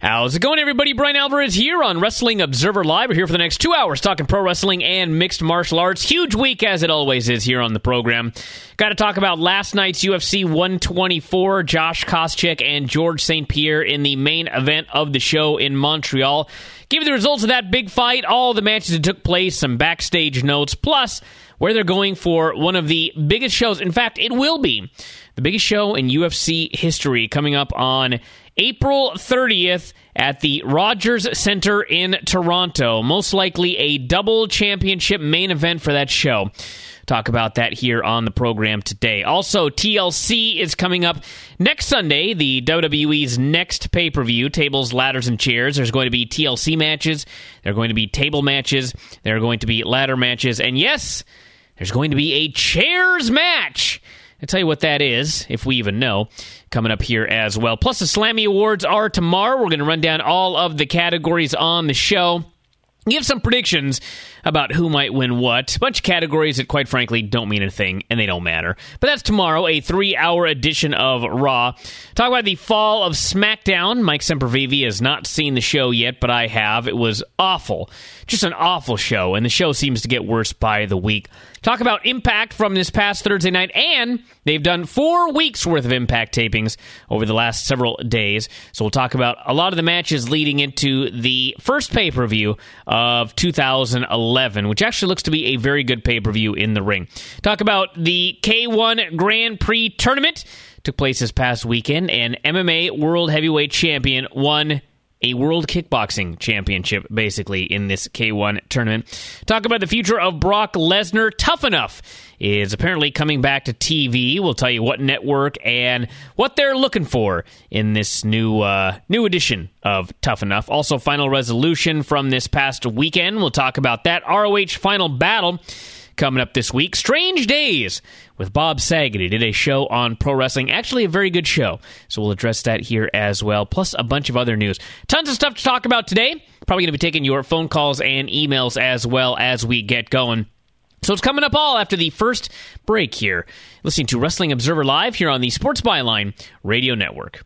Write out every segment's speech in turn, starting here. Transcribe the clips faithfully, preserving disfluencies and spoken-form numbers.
How's it going, everybody? Brian Alvarez here on Wrestling Observer Live. We're here for the next two hours talking pro wrestling and mixed martial arts. Huge week, as it always is here on the program. Got to talk about last night's U F C one twenty-four. Josh Koscheck and George Saint Pierre in the main event of the show in Montreal. Give you the results of that big fight, all the matches that took place, some backstage notes, plus where they're going for one of the biggest shows. In fact, it will be the biggest show in U F C history, coming up on April thirtieth at the Rogers Center in Toronto. Most likely a double championship main event for that show. Talk about that here on the program today. Also, T L C is coming up next Sunday, the W W E's next pay-per-view, Tables, Ladders, and Chairs. There's going to be T L C matches, there are going to be table matches, there are going to be ladder matches, and yes, there's going to be a chairs match. I'll tell you what that is, if we even know, coming up here as well. Plus, the Slammy Awards are tomorrow. We're going to run down all of the categories on the show. Give some predictions about who might win what. A bunch of categories that, quite frankly, don't mean a thing, and they don't matter. But that's tomorrow, a three-hour edition of Raw. Talk about the fall of SmackDown. Mike Sempervive has not seen the show yet, but I have. It was awful. Just an awful show, and the show seems to get worse by the week. Talk about Impact from this past Thursday night, and they've done four weeks' worth of Impact tapings over the last several days. So we'll talk about a lot of the matches leading into the first pay-per-view of two thousand eleven, which actually looks to be a very good pay-per-view in the ring. Talk about the K one Grand Prix tournament. Took place this past weekend, and M M A World Heavyweight Champion won a World Kickboxing Championship, basically, in this K one tournament. Talk about the future of Brock Lesnar. Tough Enough is apparently coming back to T V. We'll tell you what network and what they're looking for in this new uh, new edition of Tough Enough. Also, Final Resolution from this past weekend. We'll talk about that. R O H Final Battle coming up this week. Strange Days with Bob Saget. He did a show on pro wrestling. Actually, a very good show. So we'll address that here as well. Plus a bunch of other news. Tons of stuff to talk about today. Probably going to be taking your phone calls and emails as well as we get going. So it's coming up all after the first break here. Listening to Wrestling Observer Live here on the Sports Byline Radio Network.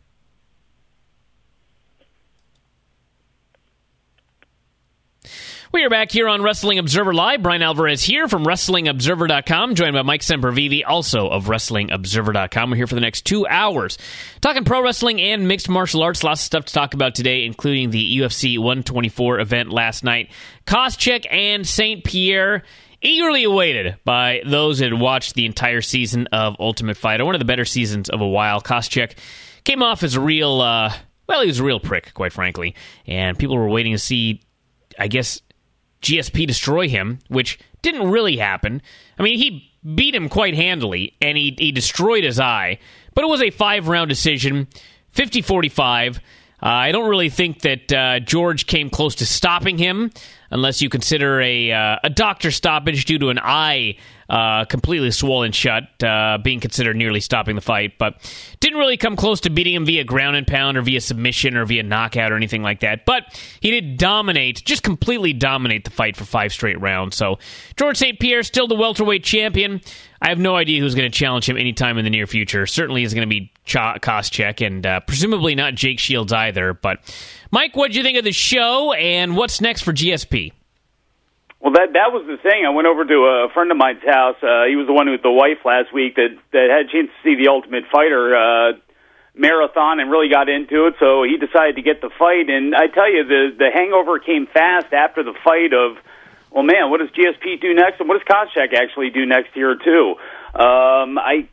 We are back here on Wrestling Observer Live. Brian Alvarez here from Wrestling Observer dot com, joined by Mike Sempervive, also of Wrestling Observer dot com. We're here for the next two hours, talking pro wrestling and mixed martial arts. Lots of stuff to talk about today, including the U F C one twenty-four event last night. Koscheck and Saint Pierre, eagerly awaited by those that had watched the entire season of Ultimate Fighter. One of the better seasons of a while. Koscheck came off as a real, uh, well, he was a real prick, quite frankly. And people were waiting to see, I guess, G S P destroy him, which didn't really happen. I mean, he beat him quite handily, and he, he destroyed his eye. But it was a five-round decision, fifty forty-five. Uh, I don't really think that uh, George came close to stopping him, unless you consider a uh, a doctor stoppage due to an eye uh, completely swollen shut, uh, being considered nearly stopping the fight. But didn't really come close to beating him via ground and pound or via submission or via knockout or anything like that. But he did dominate, just completely dominate the fight for five straight rounds. So George Saint Pierre, still the welterweight champion. I have no idea who's going to challenge him anytime in the near future. Certainly is going to be Ch- Koscheck, and uh, presumably not Jake Shields either. But Mike, what did you think of the show, and what's next for G S P? Well, that that was the thing. I went over to a friend of mine's house. Uh, he was the one with the wife last week that, that had a chance to see the Ultimate Fighter uh, marathon and really got into it, so he decided to get the fight. And I tell you, the, the hangover came fast after the fight of, well, man, what does G S P do next, and what does Koscheck actually do next here, too? Um, I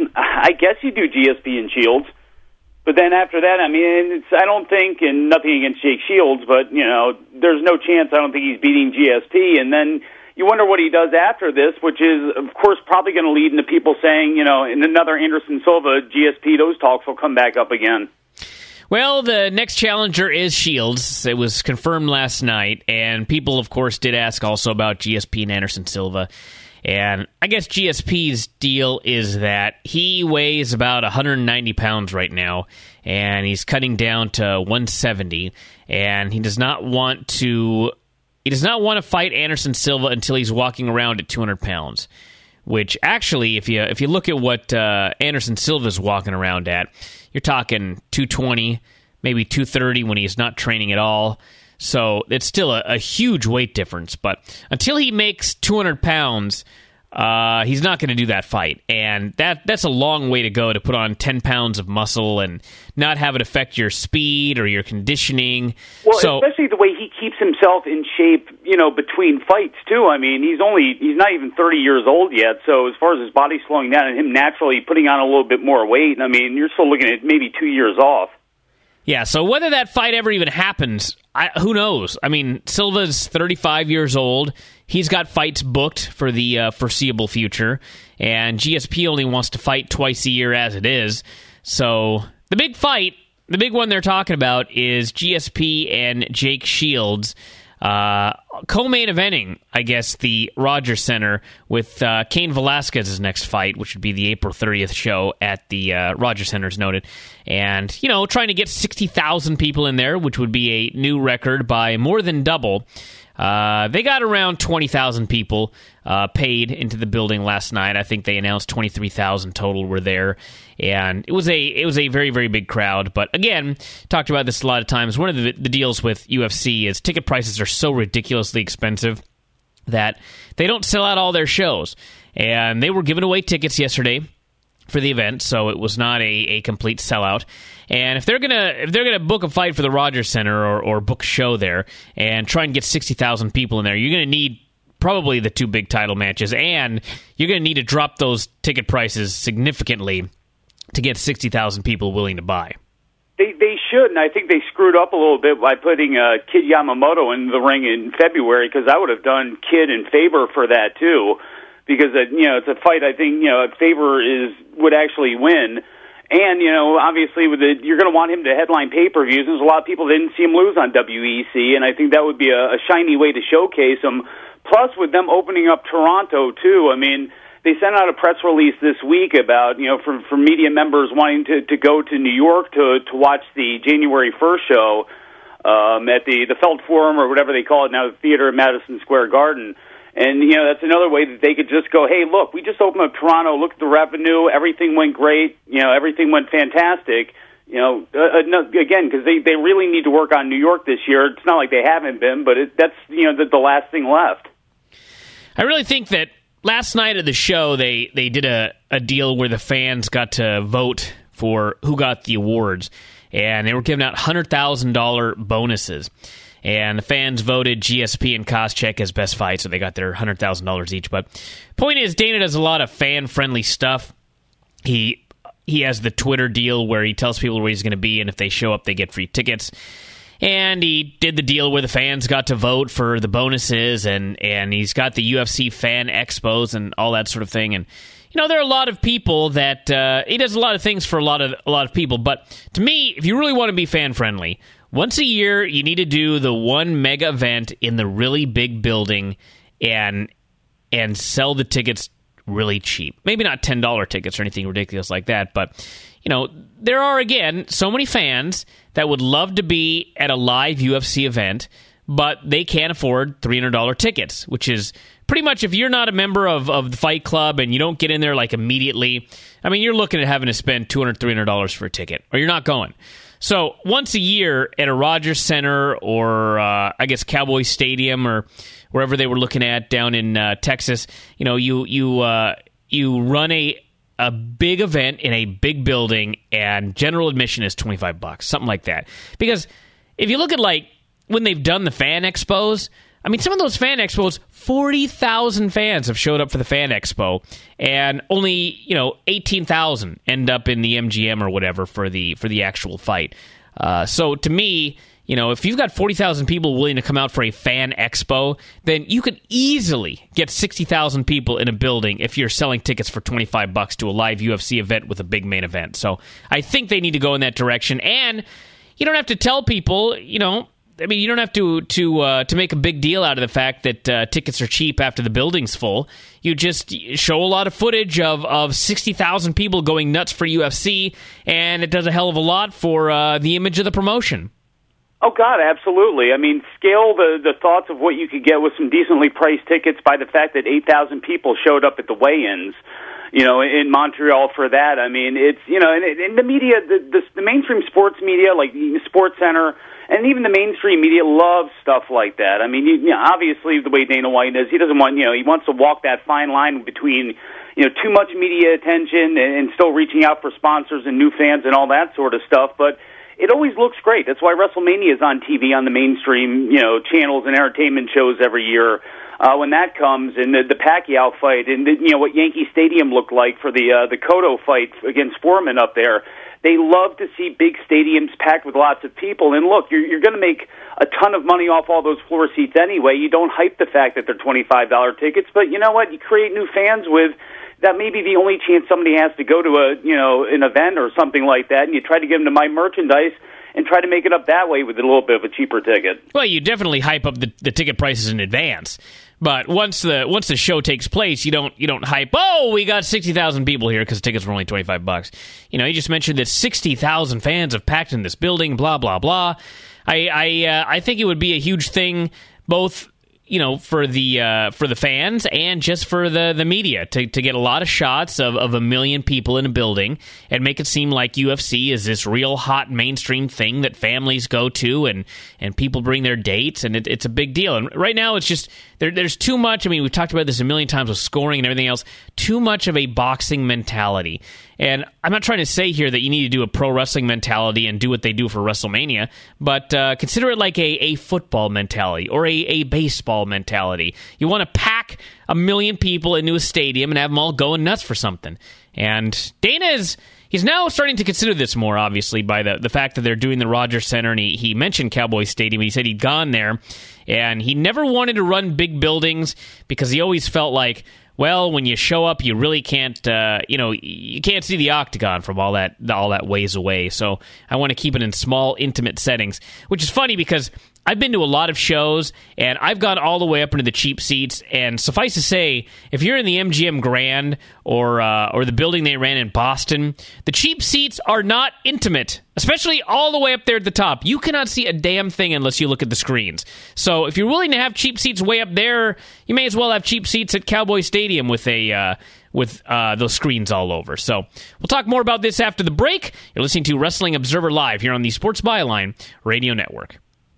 I guess you do G S P and Shields. But then after that, I mean, it's, I don't think, and nothing against Jake Shields, but, you know, there's no chance I don't think he's beating G S P. And then you wonder what he does after this, which is, of course, probably going to lead into people saying, you know, in another Anderson Silva, G S P, those talks will come back up again. Well, the next challenger is Shields. It was confirmed last night, and people, of course, did ask also about G S P and Anderson Silva. And I guess G S P's deal is that he weighs about one hundred ninety pounds right now, and he's cutting down to one seventy, and he does not want to he does not want to fight Anderson Silva until he's walking around at two hundred pounds, which actually, if you if you look at what uh, Anderson Silva's walking around at, you're talking two twenty, maybe two thirty when he's not training at all. So it's still a, a huge weight difference. But until he makes two hundred pounds, uh, he's not going to do that fight. And that that's a long way to go to put on ten pounds of muscle and not have it affect your speed or your conditioning. Well, so, especially the way he keeps himself in shape, you know, between fights, too. I mean, he's only, he's not even thirty years old yet. So as far as his body slowing down and him naturally putting on a little bit more weight, I mean, you're still looking at maybe two years off. Yeah, so whether that fight ever even happens, I, who knows? I mean, Silva's thirty-five years old. He's got fights booked for the uh, foreseeable future, and G S P only wants to fight twice a year as it is. So the big fight, the big one they're talking about is G S P and Jake Shields. Uh, co-main eventing, I guess, the Rogers Center with uh, Cain Velasquez's next fight, which would be the April thirtieth show at the uh, Rogers Center, as noted. And, you know, trying to get sixty thousand people in there, which would be a new record by more than double. Uh, they got around twenty thousand people uh, paid into the building last night. I think they announced twenty-three thousand total were there, and it was a it was a very, very big crowd. But again, talked about this a lot of times. One of the, the deals with U F C is ticket prices are so ridiculously expensive that they don't sell out all their shows. And they were giving away tickets yesterday for the event, so it was not a, a complete sellout. And if they're gonna if they're gonna book a fight for the Rogers Center or, or book a show there and try and get sixty thousand people in there, you're gonna need probably the two big title matches, and you're gonna need to drop those ticket prices significantly to get sixty thousand people willing to buy. They they should, and I think they screwed up a little bit by putting uh, Kid Yamamoto in the ring in February, because I would have done Kid in favor for that too. Because uh, you know, it's a fight I think, you know, Faber is would actually win, and you know, obviously with the, you're going to want him to headline pay-per-views. There's a lot of people that didn't see him lose on W E C, and I think that would be a, a shiny way to showcase him. Plus, with them opening up Toronto too, I mean, they sent out a press release this week about, you know, for for media members wanting to to go to New York to to watch the January first show um, at the the Felt Forum or whatever they call it now, the theater at Madison Square Garden. And, you know, that's another way that they could just go, hey, look, we just opened up Toronto, look at the revenue, everything went great, you know, everything went fantastic. You know, uh, no, again, because they, they really need to work on New York this year. It's not like they haven't been, but it, that's, you know, the, the last thing left. I really think that last night at the show, they, they did a, a deal where the fans got to vote for who got the awards, and they were giving out one hundred thousand dollars bonuses. And the fans voted G S P and Koscheck as best fight, so they got their one hundred thousand dollars each. But point is, Dana does a lot of fan-friendly stuff. He he has the Twitter deal where he tells people where he's going to be, and if they show up, they get free tickets. And he did the deal where the fans got to vote for the bonuses, and, and he's got the U F C fan expos and all that sort of thing. And, you know, there are a lot of people that uh, he does a lot of things for a lot of a lot of people. But to me, if you really want to be fan-friendly, once a year, you need to do the one mega event in the really big building and and sell the tickets really cheap. Maybe not ten dollars tickets or anything ridiculous like that, but, you know, there are, again, so many fans that would love to be at a live U F C event, but they can't afford three hundred dollars tickets, which is pretty much, if you're not a member of, of the Fight Club and you don't get in there, like, immediately, I mean, you're looking at having to spend two hundred dollars, three hundred dollars for a ticket, or you're not going. So once a year at a Rogers Center or, uh, I guess, Cowboy Stadium or wherever they were looking at down in uh, Texas, you know, you you uh, you run a a big event in a big building, and general admission is twenty-five bucks, something like that. Because if you look at, like, when they've done the fan expos, I mean, some of those fan expos, forty thousand fans have showed up for the fan expo, and only, you know, eighteen thousand end up in the M G M or whatever for the for the actual fight. Uh, so to me, you know, if you've got forty thousand people willing to come out for a fan expo, then you could easily get sixty thousand people in a building if you're selling tickets for twenty-five bucks to a live U F C event with a big main event. So I think they need to go in that direction, and you don't have to tell people, you know, I mean, you don't have to to uh, to make a big deal out of the fact that uh, tickets are cheap after the building's full. You just show a lot of footage of, of sixty thousand people going nuts for U F C, and it does a hell of a lot for uh, the image of the promotion. Oh, God, absolutely. I mean, scale the, the thoughts of what you could get with some decently priced tickets by the fact that eight thousand people showed up at the weigh-ins. you know, in Montreal for that. I mean, it's, you know, and, and the media, the, the, the mainstream sports media, like Sports Center, and even the mainstream media loves stuff like that. I mean, you, you know, obviously the way Dana White is, he doesn't want, you know, he wants to walk that fine line between, you know, too much media attention and, and still reaching out for sponsors and new fans and all that sort of stuff. But it always looks great. That's why WrestleMania is on T V on the mainstream, you know, channels and entertainment shows every year. Uh, when that comes, and the, the Pacquiao fight, and the, you know what Yankee Stadium looked like for the uh, the Cotto fight against Foreman up there. They love to see big stadiums packed with lots of people. And look, you're, you're going to make a ton of money off all those floor seats anyway. You don't hype the fact that they're twenty-five dollars tickets, but you know what? You create new fans with that. May be the only chance somebody has to go to a you know an event or something like that, and you try to give them to my merchandise and try to make it up that way with a little bit of a cheaper ticket. Well, you definitely hype up the, the ticket prices in advance. But once the once the show takes place, you don't you don't hype. Oh, we got sixty thousand people here because tickets were only twenty five bucks. You know, you just mentioned that sixty thousand fans have packed in this building. Blah blah blah. I I uh, I think it would be a huge thing, both you know for the uh, for the fans and just for the, the media to to get a lot of shots of, of a million people in a building and make it seem like U F C is this real hot mainstream thing that families go to and and people bring their dates and it, it's a big deal. And right now it's just. There, there's too much. I mean, we've talked about this a million times with scoring and everything else. Too much of a boxing mentality. And I'm not trying to say here that you need to do a pro wrestling mentality and do what they do for WrestleMania, but uh, consider it like a, a football mentality or a, a baseball mentality. You want to pack a million people into a stadium and have them all going nuts for something. And Dana is... He's now starting to consider this more, obviously, by the, the fact that they're doing the Rogers Center, and he, he mentioned Cowboy Stadium. He said he'd gone there, and he never wanted to run big buildings because he always felt like, well, when you show up, you really can't, uh, you know, you can't see the octagon from all that all that ways away. So I want to keep it in small, intimate settings, which is funny because I've been to a lot of shows, and I've gone all the way up into the cheap seats, and suffice to say, if you're in the M G M Grand or uh, or the building they ran in Boston, the cheap seats are not intimate, especially all the way up there at the top. You cannot see a damn thing unless you look at the screens. So if you're willing to have cheap seats way up there, you may as well have cheap seats at Cowboy Stadium with a... Uh, with uh, those screens all over. So we'll talk more about this after the break. You're listening to Wrestling Observer Live here on the Sports Byline Radio Network.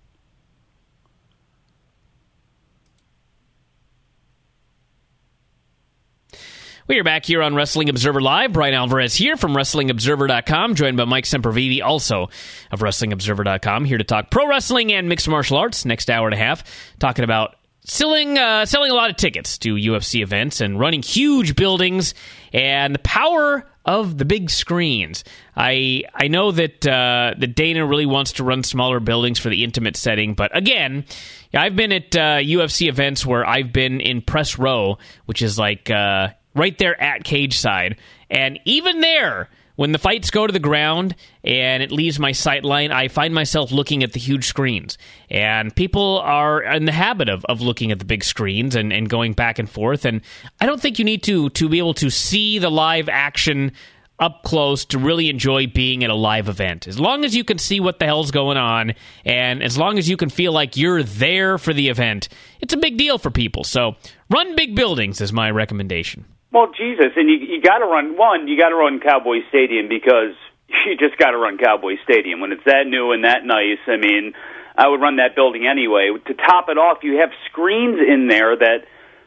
We are back here on Wrestling Observer Live. Brian Alvarez here from Wrestling Observer dot com, joined by Mike Sempervive, also of Wrestling Observer dot com, here to talk pro wrestling and mixed martial arts. Next hour and a half, talking about selling uh, selling a lot of tickets to U F C events and running huge buildings and the power of the big screens. I I know that uh, that Dana really wants to run smaller buildings for the intimate setting, but again, I've been at uh, U F C events where I've been in press row, which is like uh, right there at cage side, and even there, when the fights go to the ground and it leaves my sight line, I find myself looking at the huge screens. And people are in the habit of, of looking at the big screens and, and going back and forth. And I don't think you need to, to be able to see the live action up close to really enjoy being at a live event. As long as you can see what the hell's going on, and as long as you can feel like you're there for the event, it's a big deal for people. So run big buildings is my recommendation. Well, Jesus, and you you got to run one. You got to run Cowboy Stadium because you just got to run Cowboy Stadium when it's that new and that nice. I mean, I would run that building anyway. To top it off, you have screens in there that,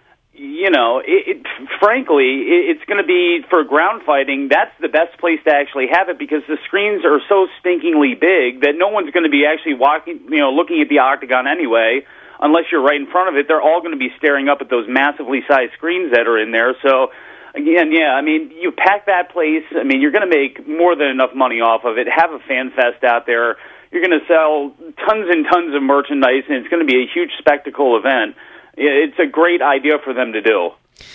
you know, it, it, frankly, it, it's going to be for ground fighting. That's the best place to actually have it because the screens are so stinkingly big that no one's going to be actually walking, you know, looking at the octagon anyway. Unless you're right in front of it, they're all going to be staring up at those massively sized screens that are in there. So, again, yeah, I mean, you pack that place. I mean, you're going to make more than enough money off of it. Have a fan fest out there. You're going to sell tons and tons of merchandise, and it's going to be a huge spectacle event. It's a great idea for them to do.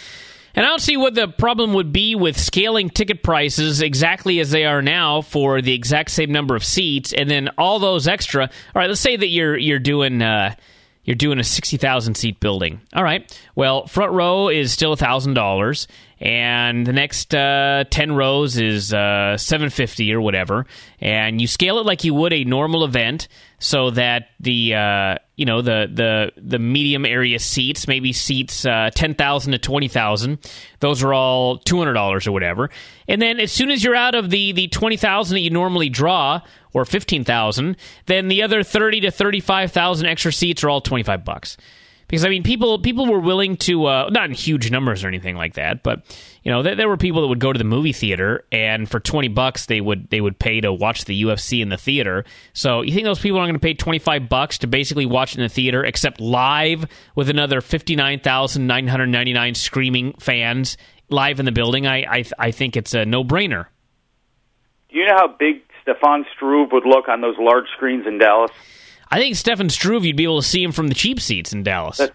And I don't see what the problem would be with scaling ticket prices exactly as they are now for the exact same number of seats, and then all those extra. All right, let's say that you're you're doing. Uh, You're doing a sixty thousand seat building. All right. Well, front row is still one thousand dollars, and the next uh, ten rows is uh, seven hundred fifty dollars or whatever. And you scale it like you would a normal event. so that the uh, you know the the the medium area seats, maybe seats uh, ten thousand to twenty thousand, those are all two hundred dollars or whatever. And then as soon as you're out of the the twenty thousand that you normally draw, or fifteen thousand, then the other thirty to thirty-five thousand extra seats are all twenty-five bucks. Because, I mean, people people were willing to, uh, not in huge numbers or anything like that, but, you know, there, there were people that would go to the movie theater, and for twenty bucks, they would they would pay to watch the U F C in the theater. So you think those people aren't going to pay twenty-five bucks to basically watch it in the theater, except live with another fifty-nine thousand nine hundred ninety-nine screaming fans live in the building? I, I, I think it's a no-brainer. Do you know how big Stefan Struve would look on those large screens in Dallas? I think Stefan Struve, you'd be able to see him from the cheap seats in Dallas. That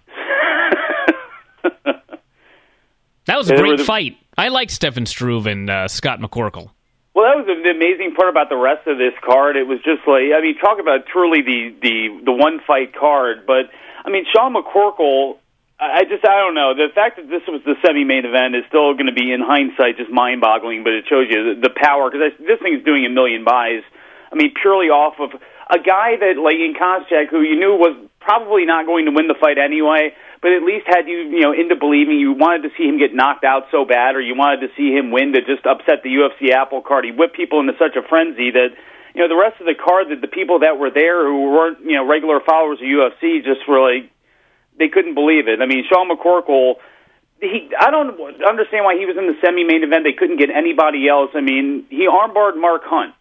was a great the... fight. I liked Stefan Struve and uh, Scott McCorkle. Well, that was the amazing part about the rest of this card. It was just like, I mean, talk about truly the, the, the one-fight card. But, I mean, Sean McCorkle, I just, I don't know. The fact that this was the semi-main event is still going to be, in hindsight, just mind-boggling, but it shows you the, the power, because this thing is doing a million buys. I mean, purely off of a guy that, like, in Koscheck, who you knew was probably not going to win the fight anyway, but at least had you, you know, into believing you wanted to see him get knocked out so bad, or you wanted to see him win to just upset the U F C apple cart. He whipped people into such a frenzy that, you know, the rest of the card, that the people that were there who weren't, you know, regular followers of U F C just were like, they couldn't believe it. I mean, Sean McCorkle, he, I don't understand why he was in the semi-main event. They couldn't get anybody else. I mean, he armbarred Mark Hunt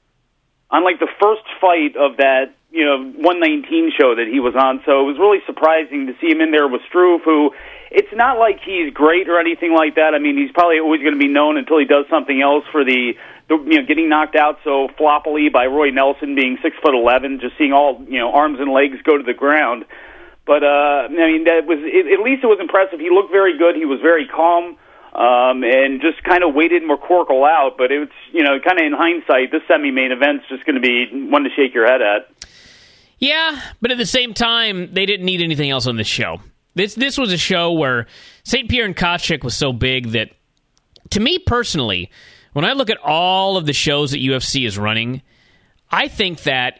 on, like, the first fight of that, you know, one nineteen show that he was on. So it was really surprising to see him in there with Struve, who, it's not like he's great or anything like that. I mean, he's probably always going to be known until he does something else for the, the, you know, getting knocked out so floppily by Roy Nelson, being six foot eleven, just seeing all, you know, arms and legs go to the ground. But, uh, I mean, that was, it, at least it was impressive. He looked very good. He was very calm. Um, and just kind of waited McCorkle out, but it's, you know, kind of in hindsight, this semi-main event's just going to be one to shake your head at. Yeah, but at the same time, they didn't need anything else on this show. This this was a show where Saint Pierre and Koscheck was so big that, to me personally, when I look at all of the shows that U F C is running, I think that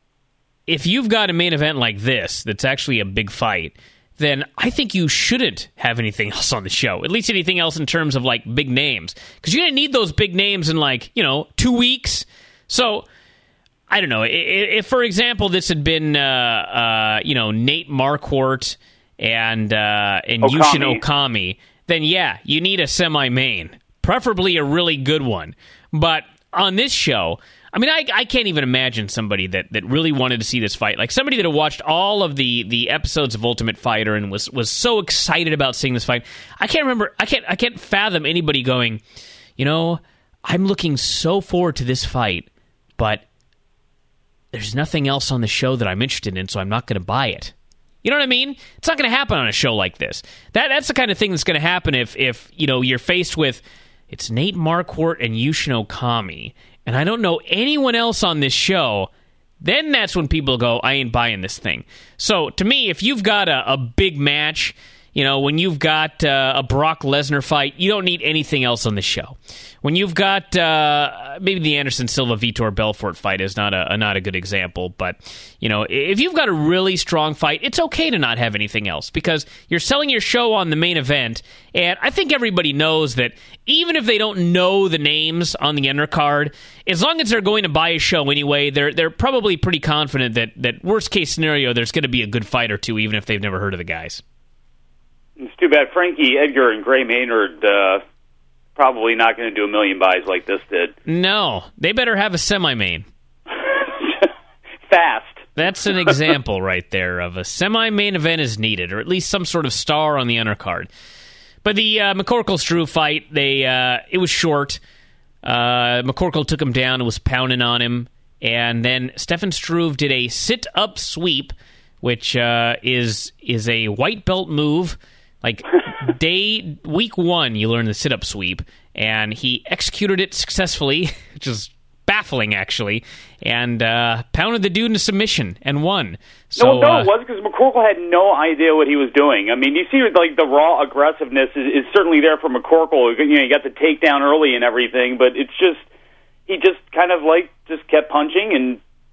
if you've got a main event like this, that's actually a big fight, then I think you shouldn't have anything else on the show. At least anything else in terms of, like, big names. Because you're going to need those big names in, like, you know, two weeks. So, I don't know. If, if for example, this had been, uh, uh, you know, Nate Marquardt and, uh, and Okami. Yushin Okami, then, yeah, you need a semi-main. Preferably a really good one. But on this show, I mean, I, I can't even imagine somebody that, that really wanted to see this fight. Like, somebody that had watched all of the, the episodes of Ultimate Fighter and was, was so excited about seeing this fight. I can't remember, I can't I can't fathom anybody going, you know, I'm looking so forward to this fight, but there's nothing else on the show that I'm interested in, so I'm not going to buy it. You know what I mean? It's not going to happen on a show like this. That That's the kind of thing that's going to happen if, if, you know, you're faced with, it's Nate Marquardt and Yushin Okami, and I don't know anyone else on this show, then that's when people go, I ain't buying this thing. So, to me, if you've got a, a big match, you know, when you've got uh, a Brock Lesnar fight, you don't need anything else on the show. When you've got uh, maybe the Anderson Silva Vitor Belfort fight is not a, a not a good example, but you know, if you've got a really strong fight, it's okay to not have anything else because you're selling your show on the main event, and I think everybody knows that even if they don't know the names on the undercard, as long as they're going to buy a show anyway, they're they're probably pretty confident that that worst case scenario, there's going to be a good fight or two, even if they've never heard of the guys. It's too bad Frankie Edgar and Gray Maynard uh, probably not going to do a million buys like this did. No, they better have a semi-main. Fast. That's an example right there of a semi-main event is needed, or at least some sort of star on the undercard. But the uh, McCorkle-Struve fight, they uh, it was short. Uh, McCorkle took him down and was pounding on him, and then Stefan Struve did a sit-up sweep, which uh, is is a white belt move. Like, day, week one, you learn the sit-up sweep, and he executed it successfully, which is baffling, actually, and uh, pounded the dude into submission and won. So, no, no, uh, it was because McCorkle had no idea what he was doing. I mean, you see, like, the raw aggressiveness is, is certainly there for McCorkle. You know, he got the takedown early and everything, but it's just, he just kind of, like, just kept punching and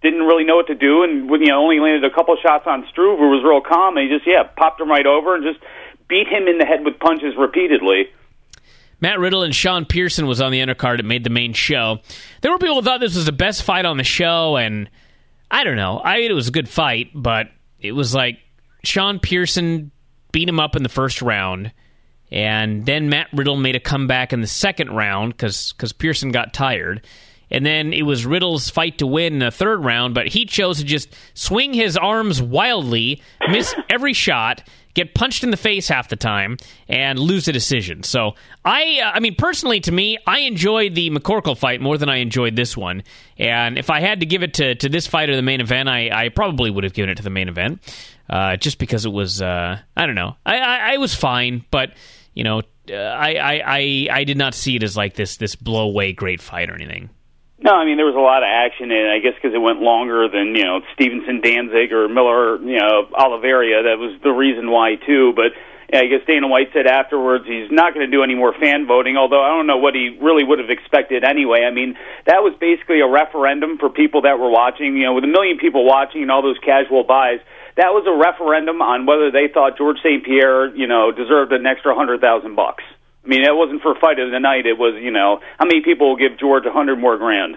didn't really know what to do, and you know only landed a couple shots on Struve, who was real calm, and he just yeah popped him right over and just beat him in the head with punches repeatedly. Matt Riddle and Sean Pearson was on the undercard. It made the main show. There were people who thought this was the best fight on the show, and I don't know. I it was a good fight, but it was like Sean Pearson beat him up in the first round, and then Matt Riddle made a comeback in the second round because because Pearson got tired. And then it was Riddle's fight to win in the third round, but he chose to just swing his arms wildly, miss every shot, get punched in the face half the time, and lose a decision. So, I uh, I mean, personally, to me, I enjoyed the McCorkle fight more than I enjoyed this one. And if I had to give it to, to this fight or the main event, I, I probably would have given it to the main event, uh, just because it was, uh, I don't know, I, I, I was fine, but, you know, uh, I, I, I, I did not see it as like this, this blow-away great fight or anything. No, I mean, there was a lot of action in it, I guess because it went longer than, you know, Stevenson, Danzig, or Miller, you know, Oliveira. That was the reason why, too. But yeah, I guess Dana White said afterwards he's not going to do any more fan voting, although I don't know what he really would have expected anyway. I mean, that was basically a referendum for people that were watching. You know, with a million people watching and all those casual buys, that was a referendum on whether they thought George Saint Pierre, you know, deserved an extra one hundred thousand bucks. I mean, it wasn't for fight of the night. It was, you know, how many people will give George a hundred more grand?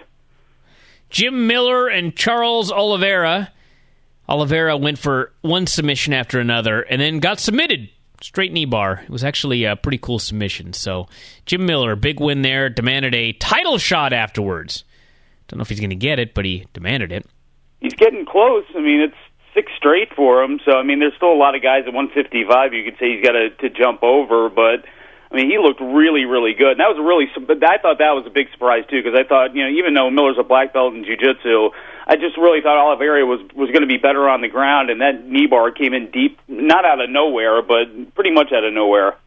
Jim Miller and Charles Oliveira. Oliveira went for one submission after another and then got submitted. Straight knee bar. It was actually a pretty cool submission. So, Jim Miller, big win there, demanded a title shot afterwards. Don't know if he's going to get it, but he demanded it. He's getting close. I mean, it's six straight for him. So, I mean, there's still a lot of guys at one fifty-five you could say he's got to, to jump over, but I mean, he looked really, really good. And that was a really, I thought that was a big surprise, too, because I thought, you know, even though Miller's a black belt in jiu-jitsu, I just really thought Oliveira was, was going to be better on the ground, and that knee bar came in deep, not out of nowhere, but pretty much out of nowhere.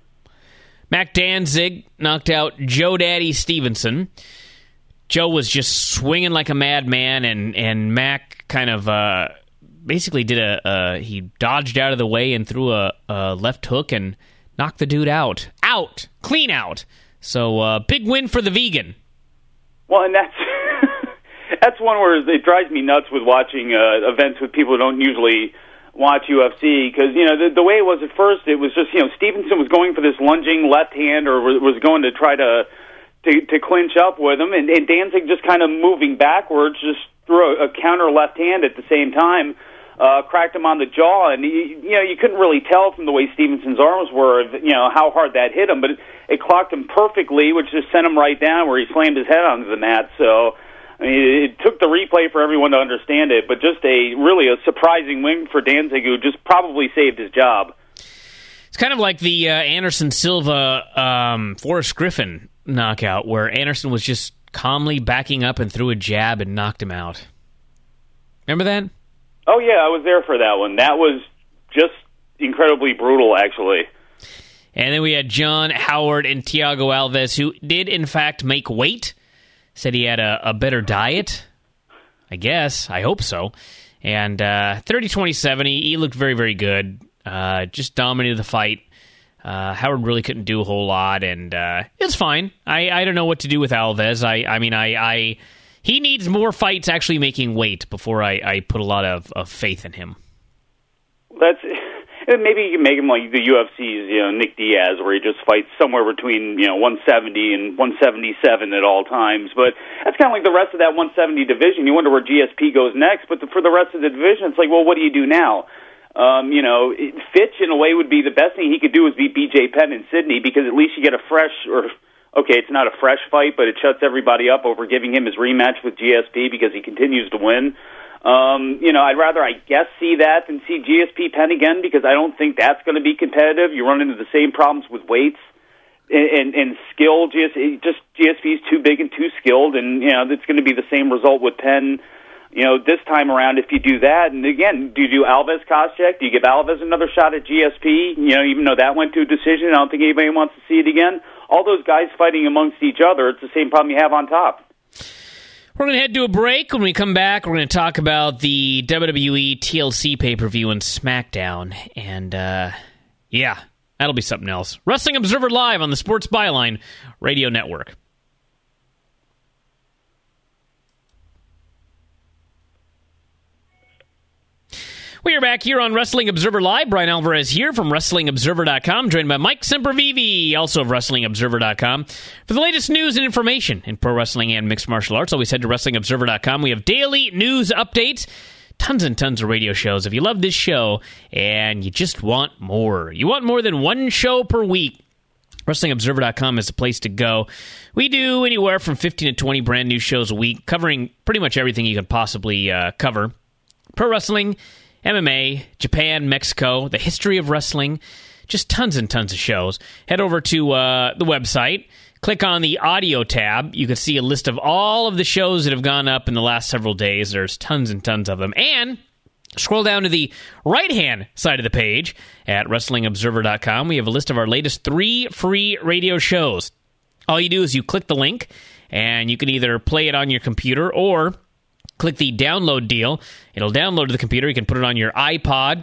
Mac Danzig knocked out Joe Daddy Stevenson. Joe was just swinging like a madman, and, and Mac kind of uh, basically did a, uh, he dodged out of the way and threw a, a left hook and knocked the dude out. Out. Clean out. So, uh, big win for the vegan. Well, and that's that's one where it drives me nuts with watching uh, events with people who don't usually watch U F C, because, you know, the, the way it was at first, it was just, you know, Stevenson was going for this lunging left hand, or was, was going to try to, to to clinch up with him, and, and Danzig just kind of moving backwards, just threw a, a counter left hand at the same time. Uh, cracked him on the jaw, and he, you know you couldn't really tell from the way Stevenson's arms were, you know how hard that hit him, but it, it clocked him perfectly, which just sent him right down where he slammed his head onto the mat. So, I mean, it took the replay for everyone to understand it, but just a really a surprising win for Danzig, who just probably saved his job. It's kind of like the uh, Anderson Silva um, Forrest Griffin knockout, where Anderson was just calmly backing up and threw a jab and knocked him out. Remember that? Oh, yeah, I was there for that one. That was just incredibly brutal, actually. And then we had John Howard and Thiago Alves, who did, in fact, make weight. Said he had a, a better diet. I guess. I hope so. And uh, thirty twenty-seven, he, he looked very, very good. Uh, just dominated the fight. Uh, Howard really couldn't do a whole lot, and uh, it's fine. I, I don't know what to do with Alves. I, I mean, I... I He needs more fights actually making weight before I, I put a lot of, of faith in him. That's maybe you can make him like the U F C's, you know, Nick Diaz, where he just fights somewhere between, you know, one seventy and one seventy-seven at all times. But that's kind of like the rest of that one seventy division. You wonder where G S P goes next. But the, for the rest of the division, it's like, well, what do you do now? Um, you know, Fitch in a way would be the best thing he could do is beat B J Penn in Sydney, because at least you get a fresh or. Okay, it's not a fresh fight, but it shuts everybody up over giving him his rematch with G S P because he continues to win. Um, you know, I'd rather, I guess, see that than see G S P Penn again, because I don't think that's going to be competitive. You run into the same problems with weights and, and, and skill. G S P, just G S P is too big and too skilled, and, you know, it's going to be the same result with Penn, you know, this time around if you do that. And, again, do you do Alves Koscheck? Do you give Alves another shot at G S P? You know, even though that went to a decision, I don't think anybody wants to see it again. All those guys fighting amongst each other, it's the same problem you have on top. We're going to head to a break. When we come back, we're going to talk about the W W E T L C pay-per-view and SmackDown. And, uh, yeah, that'll be something else. Wrestling Observer Live on the Sports Byline Radio Network. We are back here on Wrestling Observer Live. Brian Alvarez here from Wrestling Observer dot com, joined by Mike Sempervive, also of Wrestling Observer dot com. For the latest news and information in pro wrestling and mixed martial arts, always head to Wrestling Observer dot com. We have daily news updates, tons and tons of radio shows. If you love this show and you just want more, you want more than one show per week, Wrestling Observer dot com is the place to go. We do anywhere from fifteen to twenty brand new shows a week, covering pretty much everything you could possibly uh, cover. Pro wrestling, M M A, Japan, Mexico, the history of wrestling, just tons and tons of shows. Head over to uh, the website, click on the audio tab. You can see a list of all of the shows that have gone up in the last several days. There's tons and tons of them. And scroll down to the right-hand side of the page at Wrestling Observer dot com. We have a list of our latest three free radio shows. All you do is you click the link, and you can either play it on your computer or click the download deal. It'll download to the computer. You can put it on your iPod,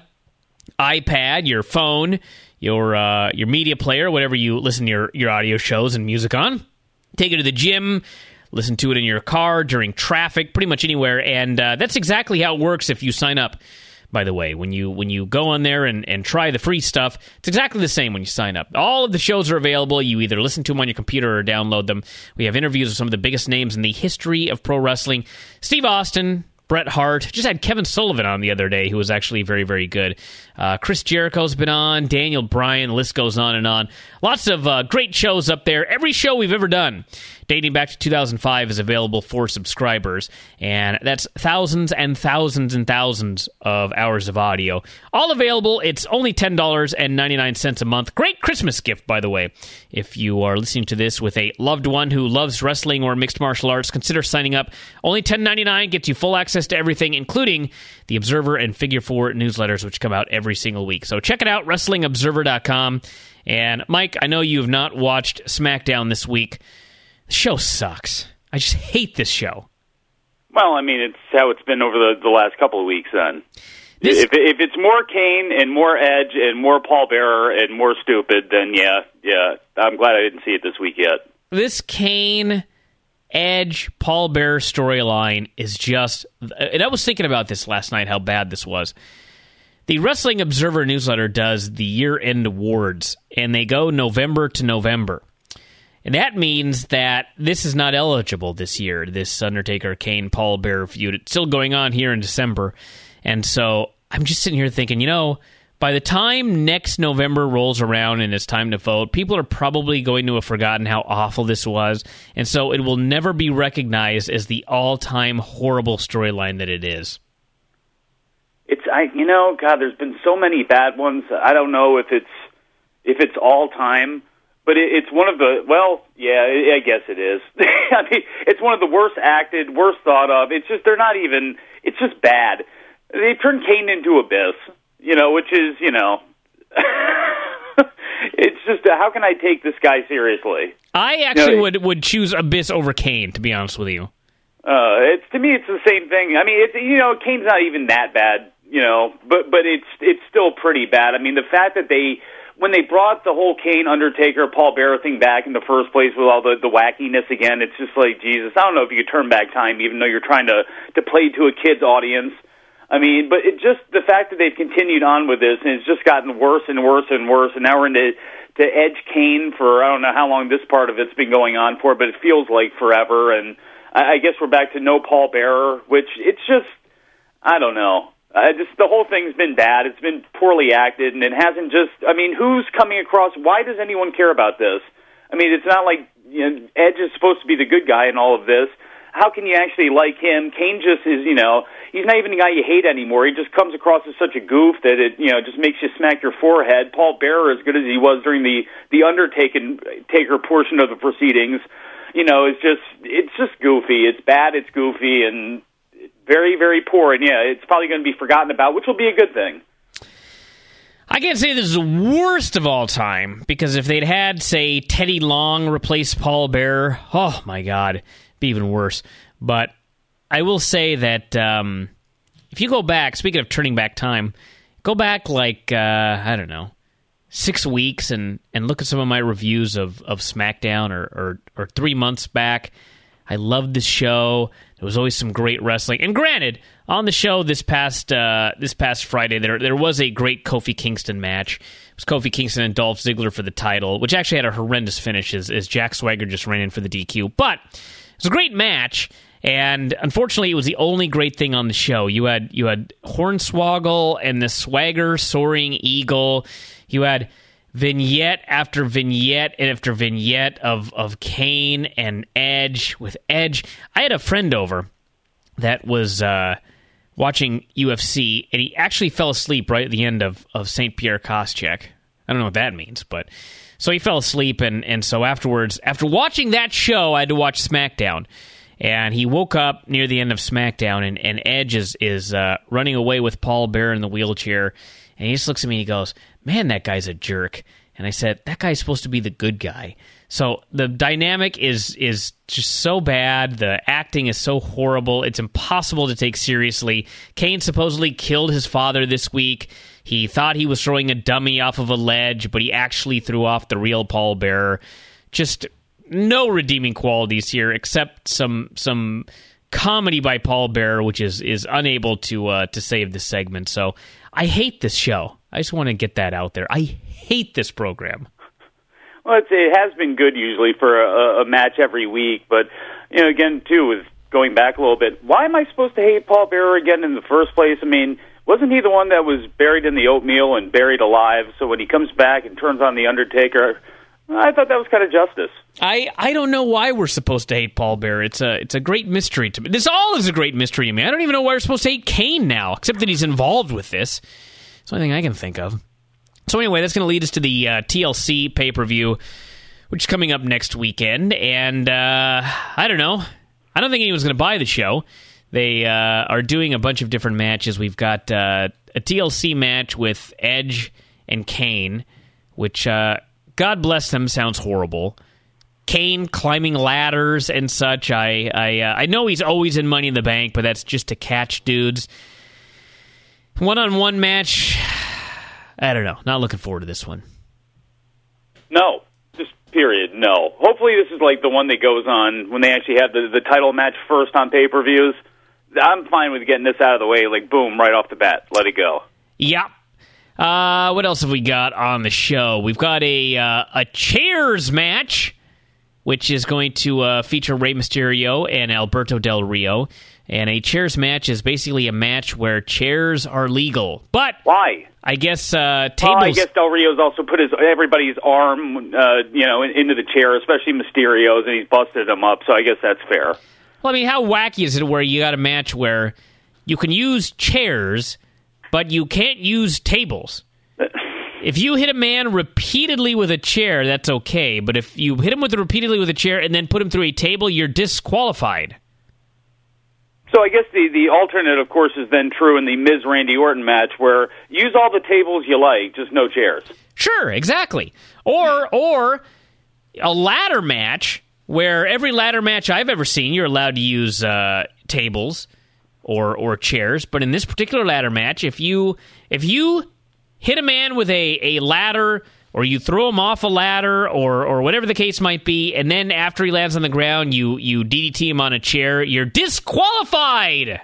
iPad, your phone, your uh, your media player, whatever you listen to your, your audio shows and music on. Take it to the gym, listen to it in your car, during traffic, pretty much anywhere. And uh, that's exactly how it works if you sign up, by the way. When you when you go on there and, and try the free stuff, it's exactly the same when you sign up. All of the shows are available. You either listen to them on your computer or download them. We have interviews with some of the biggest names in the history of pro wrestling. Steve Austin, Bret Hart. Just had Kevin Sullivan on the other day, who was actually very, very good. Uh, Chris Jericho's been on, Daniel Bryan, the list goes on and on. Lots of uh, great shows up there. Every show we've ever done, dating back to two thousand five, is available for subscribers. And that's thousands and thousands and thousands of hours of audio. All available. It's only ten dollars and ninety-nine cents a month. Great Christmas gift, by the way. If you are listening to this with a loved one who loves wrestling or mixed martial arts, consider signing up. Only ten dollars and ninety-nine cents gets you full access to everything, including the Observer and Figure Four newsletters, which come out every single week. So check it out, Wrestling Observer dot com. And Mike, I know you have not watched SmackDown this week. The show sucks. I just hate this show. Well, I mean, it's how it's been over the, the last couple of weeks, then. This, if, if it's more Kane and more Edge and more Paul Bearer and more stupid, then yeah, yeah, I'm glad I didn't see it this week yet. This Kane, Edge, Paul Bearer storyline is just... And I was thinking about this last night, how bad this was. The Wrestling Observer newsletter does the year-end awards, and they go November to November. And that means that this is not eligible this year, this Undertaker, Kane, Paul Bearer feud. It's still going on here in December. And so I'm just sitting here thinking, you know, by the time next November rolls around and it's time to vote, people are probably going to have forgotten how awful this was. And so it will never be recognized as the all-time horrible storyline that it is. It's, I, you know, God, there's been so many bad ones. I don't know if it's, if it's all-time. But it's one of the, well, yeah, I guess it is. I mean, it's one of the worst acted, worst thought of. It's just, they're not even, it's just bad. They turned Kane into Abyss, you know, which is, you know, it's just, how can I take this guy seriously? I actually you know, would, would choose Abyss over Kane, to be honest with you. Uh, it's, to me, it's the same thing. I mean, it's, you know, Kane's not even that bad, you know, but, but it's, it's still pretty bad. I mean, the fact that they, when they brought the whole Kane, Undertaker, Paul Bearer thing back in the first place with all the, the wackiness again, it's just like, Jesus, I don't know if you could turn back time, even though you're trying to, to play to a kid's audience. I mean, but it just, the fact that they've continued on with this, and it's just gotten worse and worse and worse, and now we're into to Edge Kane for, I don't know how long this part of it's been going on for, but it feels like forever, and I, I guess we're back to no Paul Bearer, which it's just, I don't know. Uh, just the whole thing's been bad. It's been poorly acted, and it hasn't just. I mean, who's coming across? Why does anyone care about this? I mean, it's not like, you know, Edge is supposed to be the good guy in all of this. How can you actually like him? Kane just is, you know, he's not even the guy you hate anymore. He just comes across as such a goof that it, you know, just makes you smack your forehead. Paul Bearer, as good as he was during the the Undertaker taker portion of the proceedings, you know, it's just it's just goofy. It's bad. It's goofy and. Very, very poor, and yeah, it's probably going to be forgotten about, which will be a good thing. I can't say this is the worst of all time, because if they'd had, say, Teddy Long replace Paul Bearer, oh my God, it'd be even worse. But I will say that um, if you go back, speaking of turning back time, go back like, uh, I don't know, six weeks and, and look at some of my reviews of, of SmackDown or, or, or three months back. I loved this show. There was always some great wrestling. And granted, on the show this past uh, this past Friday, there there was a great Kofi Kingston match. It was Kofi Kingston and Dolph Ziggler for the title, which actually had a horrendous finish as, as Jack Swagger just ran in for the D Q. But it was a great match, and unfortunately, it was the only great thing on the show. You had you had Hornswoggle and the Swagger Soaring Eagle. You had vignette after vignette after vignette of, of Kane and Edge with Edge. I had a friend over that was uh, watching U F C, and he actually fell asleep right at the end of, of Saint Pierre Koscheck. I don't know what that means, but so he fell asleep, and, and so afterwards, after watching that show, I had to watch SmackDown. And he woke up near the end of SmackDown, and, and Edge is, is uh, running away with Paul Bearer in the wheelchair, and he just looks at me and he goes, "Man, that guy's a jerk." And I said, "That guy's supposed to be the good guy." So the dynamic is is just so bad. The acting is so horrible. It's impossible to take seriously. Kane supposedly killed his father this week. He thought he was throwing a dummy off of a ledge, but he actually threw off the real Paul Bearer. Just no redeeming qualities here, except some some comedy by Paul Bearer, which is is unable to uh, to save this segment. So I hate this show. I just want to get that out there. I hate this program. Well, it's, it has been good usually for a, a match every week, but you know, again, too, with going back a little bit, why am I supposed to hate Paul Bearer again in the first place? I mean, wasn't he the one that was buried in the oatmeal and buried alive? So when he comes back and turns on the Undertaker, I thought that was kind of justice. I, I don't know why we're supposed to hate Paul Bearer. It's a it's a great mystery to me. This all is a great mystery to me. I don't even know why we're supposed to hate Kane now, except that he's involved with this. It's the only thing I can think of. So anyway, that's going to lead us to the uh, T L C pay-per-view, which is coming up next weekend. And uh, I don't know. I don't think anyone's going to buy the show. They uh, are doing a bunch of different matches. We've got uh, a T L C match with Edge and Kane, which, uh, God bless them, sounds horrible. Kane climbing ladders and such. I I, uh, I know he's always in Money in the Bank, but that's just to catch dudes. One-on-one match, I don't know. Not looking forward to this one. No. Just period, no. Hopefully this is like the one that goes on when they actually have the, the title match first on pay-per-views. I'm fine with getting this out of the way, like, boom, right off the bat. Let it go. Yeah. Uh, what else have we got on the show? We've got a uh, a chairs match, which is going to uh, feature Rey Mysterio and Alberto Del Rio. And a chairs match is basically a match where chairs are legal. But why? I guess uh, tables. Well, I guess Del Rio's also put his everybody's arm, uh, you know, in, into the chair, especially Mysterio's, and he's busted them up. So I guess that's fair. Well, I mean, how wacky is it where you got a match where you can use chairs, but you can't use tables? If you hit a man repeatedly with a chair, that's okay. But if you hit him with repeatedly with a chair and then put him through a table, you're disqualified. So I guess the, the alternate, of course, is then true in the Miz-Randy Orton match, where use all the tables you like, just no chairs. Sure, exactly. Or or a ladder match, where every ladder match I've ever seen, you're allowed to use uh, tables or or chairs. But in this particular ladder match, if you if you hit a man with a, a ladder, or you throw him off a ladder, or or whatever the case might be, and then after he lands on the ground, you, you D D T him on a chair, you're disqualified!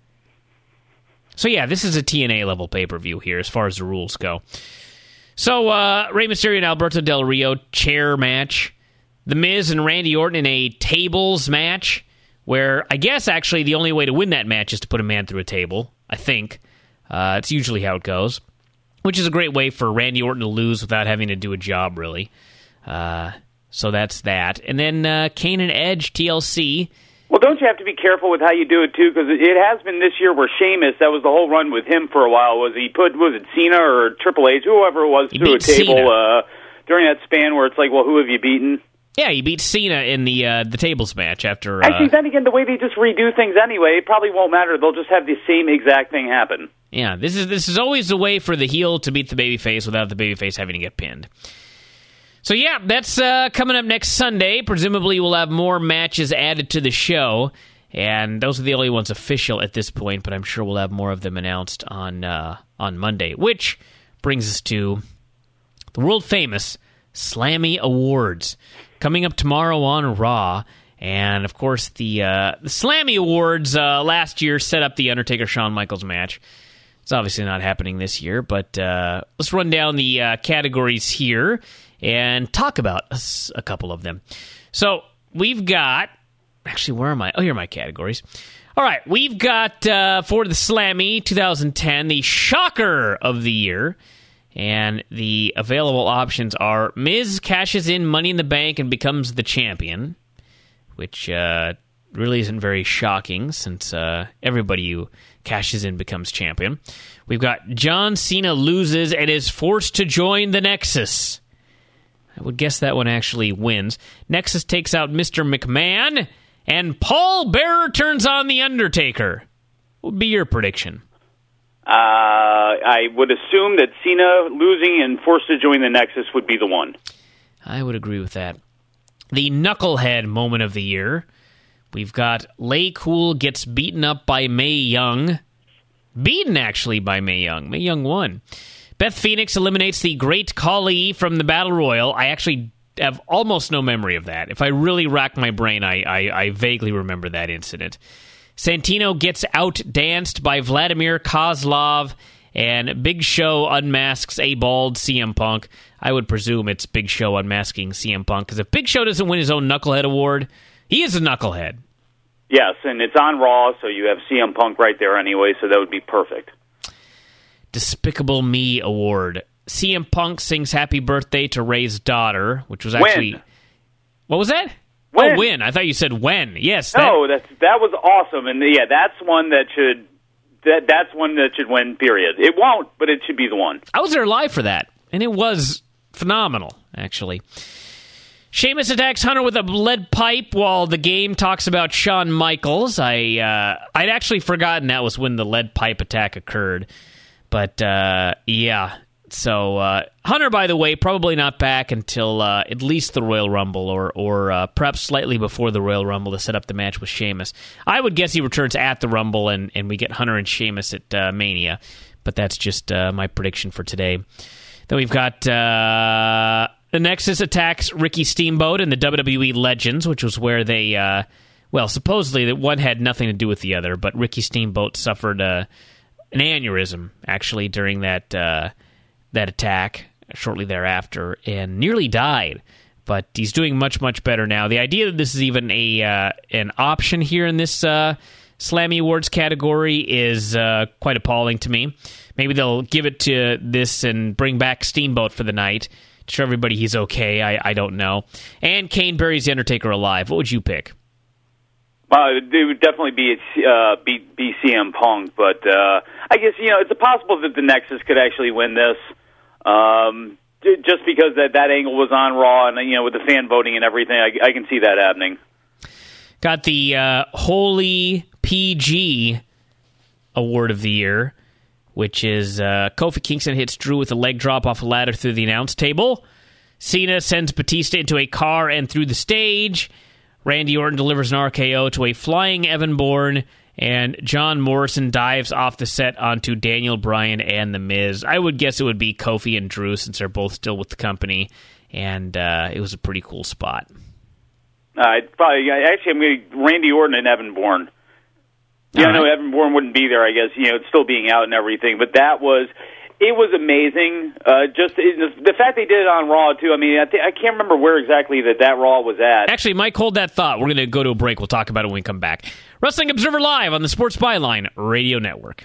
So yeah, this is a T N A level pay-per-view here, as far as the rules go. So, uh, Rey Mysterio and Alberto Del Rio, chair match. The Miz and Randy Orton in a tables match, where I guess actually the only way to win that match is to put a man through a table, I think. Uh, it's usually how it goes. Which is a great way for Randy Orton to lose without having to do a job, really. Uh, so that's that. And then uh, Kane and Edge, T L C. Well, don't you have to be careful with how you do it, too? Because it has been this year where Sheamus, that was the whole run with him for a while, was he put, was it Cena or Triple H, whoever it was, he through a table uh, during that span where it's like, well, who have you beaten? Yeah, he beat Cena in the uh, the tables match after... Uh, uh, Actually, then again, the way they just redo things anyway, it probably won't matter. They'll just have the same exact thing happen. Yeah, this is this is always a way for the heel to beat the babyface without the babyface having to get pinned. So yeah, that's uh, coming up next Sunday. Presumably we'll have more matches added to the show, and those are the only ones official at this point, but I'm sure we'll have more of them announced on uh, on Monday, which brings us to the world-famous Slammy Awards, coming up tomorrow on Raw. And, of course, the uh, the Slammy Awards uh, last year set up the Undertaker-Shawn Michaels match. It's obviously not happening this year, but uh, let's run down the uh, categories here and talk about a, a couple of them. So we've got... Actually, where am I? Oh, here are my categories. All right, we've got, uh, for the Slammy twenty ten, the Shocker of the Year. And the available options are Miz cashes in Money in the Bank and becomes the champion, which uh, really isn't very shocking since uh, everybody who cashes in becomes champion. We've got John Cena loses and is forced to join the Nexus. I would guess that one actually wins. Nexus takes out Mister McMahon, and Paul Bearer turns on The Undertaker. What would be your prediction? Uh, I would assume that Cena losing and forced to join the Nexus would be the one. I would agree with that. The Knucklehead moment of the year. We've got Lay Cool gets beaten up by Mae Young. Beaten, actually, by Mae Young. Mae Young won. Beth Phoenix eliminates the Great Khali from the Battle Royal. I actually have almost no memory of that. If I really rack my brain, I, I, I vaguely remember that incident. Santino gets out-danced by Vladimir Kozlov, and Big Show unmasks a bald C M Punk. I would presume it's Big Show unmasking C M Punk, because if Big Show doesn't win his own Knucklehead Award, he is a Knucklehead. Yes, and it's on Raw, so you have C M Punk right there anyway, so that would be perfect. Despicable Me Award. C M Punk sings Happy Birthday to Ray's daughter, which was actually... Win. What was that? Win. Oh, win. I thought you said when. Yes. No, that, that's, that was awesome, and yeah, that's one that should... That That's one that should win, period. It won't, but it should be the one. I was there live for that, and it was phenomenal, actually. Sheamus attacks Hunter with a lead pipe while the game talks about Shawn Michaels. I, uh, I'd actually forgotten that was when the lead pipe attack occurred. But, uh, yeah. So, uh, Hunter, by the way, probably not back until uh, at least the Royal Rumble, or or uh, perhaps slightly before the Royal Rumble to set up the match with Sheamus. I would guess he returns at the Rumble, and, and we get Hunter and Sheamus at uh, Mania. But that's just uh, my prediction for today. Then we've got uh, the Nexus attacks Ricky Steamboat and the W W E Legends, which was where they, uh, well, supposedly that one had nothing to do with the other, but Ricky Steamboat suffered uh, an aneurysm, actually, during that... Uh, that attack shortly thereafter and nearly died, but he's doing much, much better now. The idea that this is even a uh, an option here in this uh, Slammy Awards category is uh, quite appalling to me. Maybe they'll give it to this and bring back Steamboat for the night to show everybody he's okay. I, I don't know. And Kane buries The Undertaker alive. What would you pick? Uh, it would definitely be uh, be, be C M Punk, but uh, I guess, you know, it's possible that the Nexus could actually win this. Um, just because that, that angle was on Raw, and, you know, with the fan voting and everything, I, I can see that happening. Got the uh, Holy P G Award of the Year, which is uh, Kofi Kingston hits Drew with a leg drop off a ladder through the announce table. Cena sends Batista into a car and through the stage. Randy Orton delivers an R K O to a flying Evan Bourne. And John Morrison dives off the set onto Daniel Bryan and The Miz. I would guess it would be Kofi and Drew, since they're both still with the company. And uh, it was a pretty cool spot. Uh, probably, actually, I'm going to Randy Orton and Evan Bourne. Yeah, I know Evan Bourne wouldn't be there, I guess, you know, it's still being out and everything. But that was, it was amazing. Uh, just it, the fact they did it on Raw, too. I mean, I, th- I can't remember where exactly that, that Raw was at. Actually, Mike, hold that thought. We're going to go to a break. We'll talk about it when we come back. Wrestling Observer Live on the Sports Byline Radio Network.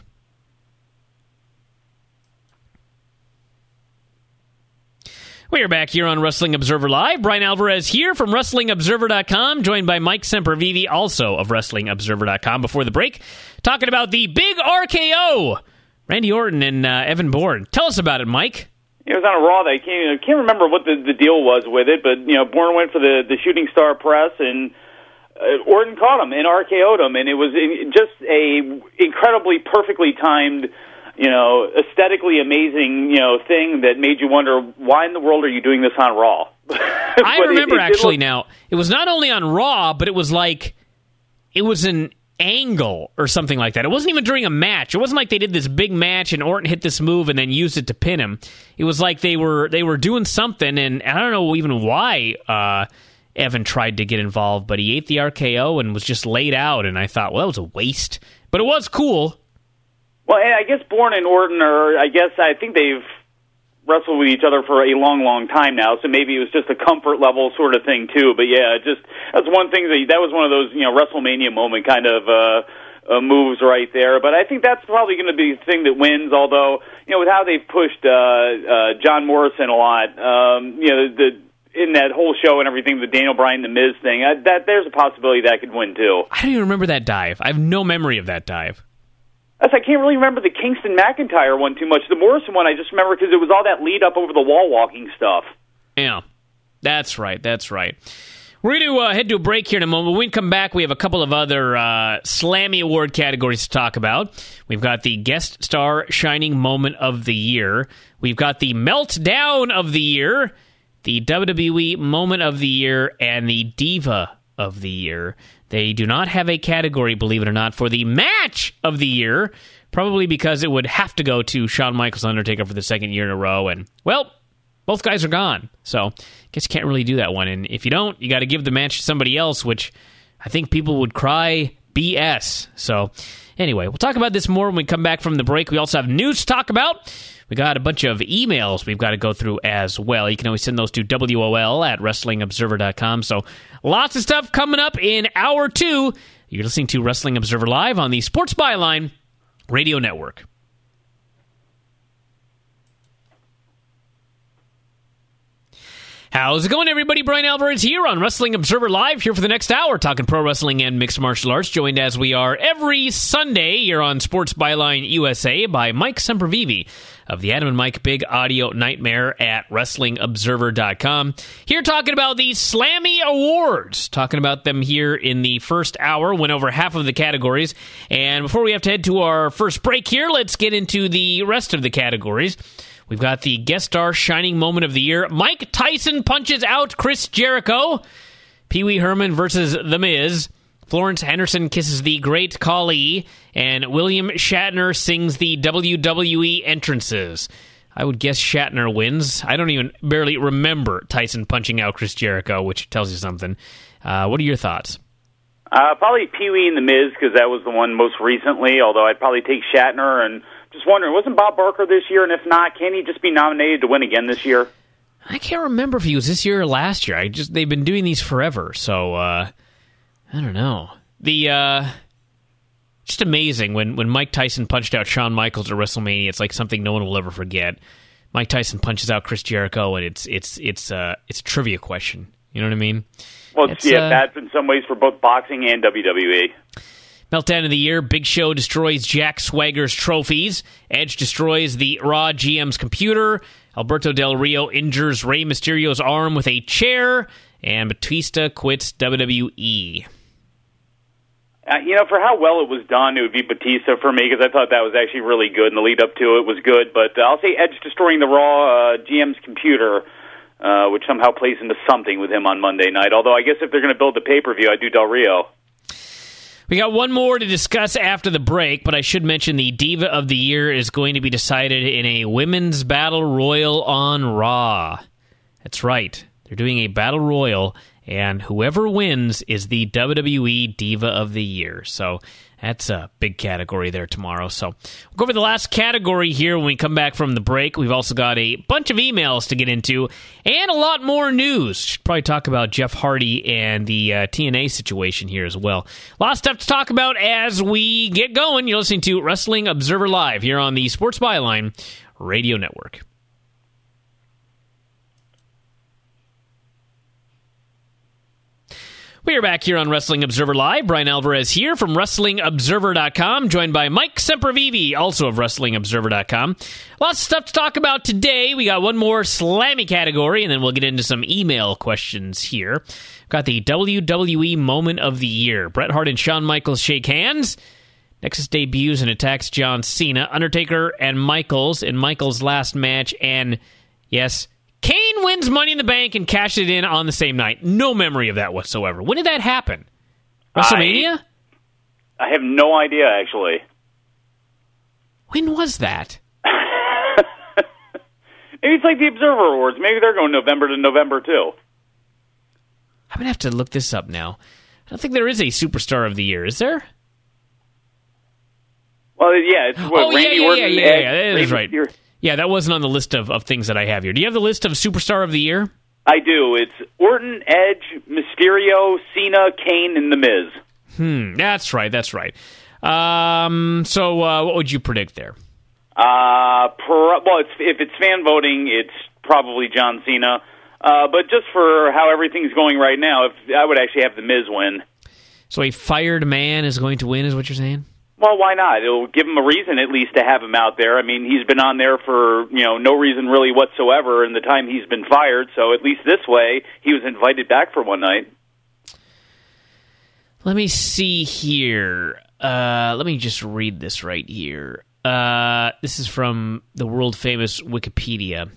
We are back here on Wrestling Observer Live. Brian Alvarez here from Wrestling Observer dot com, joined by Mike Sempervive, also of Wrestling Observer dot com, before the break, talking about the big R K O. Randy Orton and uh, Evan Bourne. Tell us about it, Mike. It was on a Raw. I can't, I can't remember what the, the deal was with it, but, you know, Bourne went for the, the shooting star press, and uh, Orton caught him and R K O'd him, and it was just a incredibly perfectly timed, you know, aesthetically amazing, you know, thing that made you wonder, why in the world are you doing this on Raw? I remember, it, it actually, look- now, it was not only on Raw, but it was like, it was an angle or something like that. It wasn't even during a match. It wasn't like they did this big match and Orton hit this move and then used it to pin him. It was like they were they were doing something, and I don't know even why uh, Evan tried to get involved, but he ate the R K O and was just laid out, and I thought, well, that was a waste. But it was cool. Well, and I guess Bourne and Orton are, I guess, I think they've wrestled with each other for a long, long time now, so maybe it was just a comfort level sort of thing, too. But, yeah, just that's one thing, that that was one of those, you know, WrestleMania moment kind of uh, uh, moves right there. But I think that's probably going to be the thing that wins, although, you know, with how they've pushed uh, uh, John Morrison a lot, um, you know, the in that whole show and everything, the Daniel Bryan, the Miz thing, I, that there's a possibility that could win, too. I don't even remember that dive. I have no memory of that dive. I can't really remember the Kingston McIntyre one too much. The Morrison one, I just remember because it was all that lead up over the wall walking stuff. Yeah, that's right. That's right. We're going to uh, head to a break here in a moment. When we come back, we have a couple of other uh, Slammy Award categories to talk about. We've got the Guest Star Shining Moment of the Year. We've got the Meltdown of the Year, the W W E Moment of the Year, and the Diva of the Year. They do not have a category, believe it or not, for the Match of the Year, probably because it would have to go to Shawn Michaels Undertaker for the second year in a row, and, well, both guys are gone, so I guess you can't really do that one, and if you don't, you got to give the match to somebody else, which I think people would cry B S, so anyway, we'll talk about this more when we come back from the break. We also have news to talk about. We got a bunch of emails we've got to go through as well. You can always send those to W O L at Wrestling Observer dot com. So lots of stuff coming up in hour two. You're listening to Wrestling Observer Live on the Sports Byline Radio Network. How's it going, everybody? Brian Alvarez here on Wrestling Observer Live, here for the next hour, talking pro wrestling and mixed martial arts, joined as we are every Sunday here on Sports Byline U S A by Mike Sempervive of the Adam and Mike Big Audio Nightmare at Wrestling Observer dot com. Here talking about the Slammy Awards, talking about them here in the first hour, went over half of the categories. And before we have to head to our first break here, let's get into the rest of the categories. We've got the Guest Star Shining Moment of the Year. Mike Tyson punches out Chris Jericho. Pee Wee Herman versus The Miz. Florence Henderson kisses the Great Khali. And William Shatner sings the W W E entrances. I would guess Shatner wins. I don't even barely remember Tyson punching out Chris Jericho, which tells you something. Uh, what are your thoughts? Uh, probably Pee Wee and The Miz, because that was the one most recently, although I'd probably take Shatner. And just wondering, wasn't Bob Barker this year? And if not, can he just be nominated to win again this year? I can't remember if he was this year or last year. I just They've been doing these forever, so uh, I don't know. The uh, just amazing when, when Mike Tyson punched out Shawn Michaels at WrestleMania. It's like something no one will ever forget. Mike Tyson punches out Chris Jericho, and it's it's it's uh, it's a trivia question. You know what I mean? Well, it's, yeah, uh, bad in some ways for both boxing and W W E. Meltdown of the Year, Big Show destroys Jack Swagger's trophies. Edge destroys the Raw G M's computer. Alberto Del Rio injures Rey Mysterio's arm with a chair. And Batista quits W W E. Uh, you know, for how well it was done, it would be Batista for me, because I thought that was actually really good, and the lead-up to it was good. But uh, I'll say Edge destroying the Raw uh, G M's computer, uh, which somehow plays into something with him on Monday night. Although I guess if they're going to build the pay-per-view, I'd do Del Rio. We got one more to discuss after the break, but I should mention the Diva of the Year is going to be decided in a Women's Battle Royal on Raw. That's right. They're doing a Battle Royal, and whoever wins is the W W E Diva of the Year. So that's a big category there tomorrow. So we'll go over the last category here when we come back from the break. We've also got a bunch of emails to get into and a lot more news. Should probably talk about Jeff Hardy and the uh, T N A situation here as well. A lot of stuff to talk about as we get going. You're listening to Wrestling Observer Live here on the Sports Byline Radio Network. We are back here on Wrestling Observer Live. Brian Alvarez here from Wrestling Observer dot com, joined by Mike Sempervive, also of Wrestling Observer dot com. Lots of stuff to talk about today. We got one more Slammy category, and then we'll get into some email questions here. We've got the W W E Moment of the Year. Bret Hart and Shawn Michaels shake hands. Nexus debuts and attacks John Cena. Undertaker and Michaels in Michaels' last match, and yes, Kane wins Money in the Bank and cashed it in on the same night. No memory of that whatsoever. When did that happen? WrestleMania? I, I have no idea, actually. When was that? Maybe it's like the Observer Awards. Maybe they're going November to November, too. I'm going to have to look this up now. I don't think there is a Superstar of the Year, is there? Well, yeah, it's what, oh, Randy yeah, yeah, Orton. yeah, yeah, Ed, yeah, that is right. Randy, yeah, that wasn't on the list of, of things that I have here. Do you have the list of Superstar of the Year? I do. It's Orton, Edge, Mysterio, Cena, Kane, and The Miz. Hmm, that's right, that's right. Um, so uh, what would you predict there? Uh, per, well, it's, if it's fan voting, it's probably John Cena. Uh, but just for how everything's going right now, if I would actually have The Miz win. So a fired man is going to win, is what you're saying? Well, why not? It'll give him a reason at least to have him out there. I mean, he's been on there for, you know, no reason really whatsoever in the time he's been fired, so at least this way he was invited back for one night. Let me see here. Uh, let me just read this right here. Uh, this is from the world-famous Wikipedia.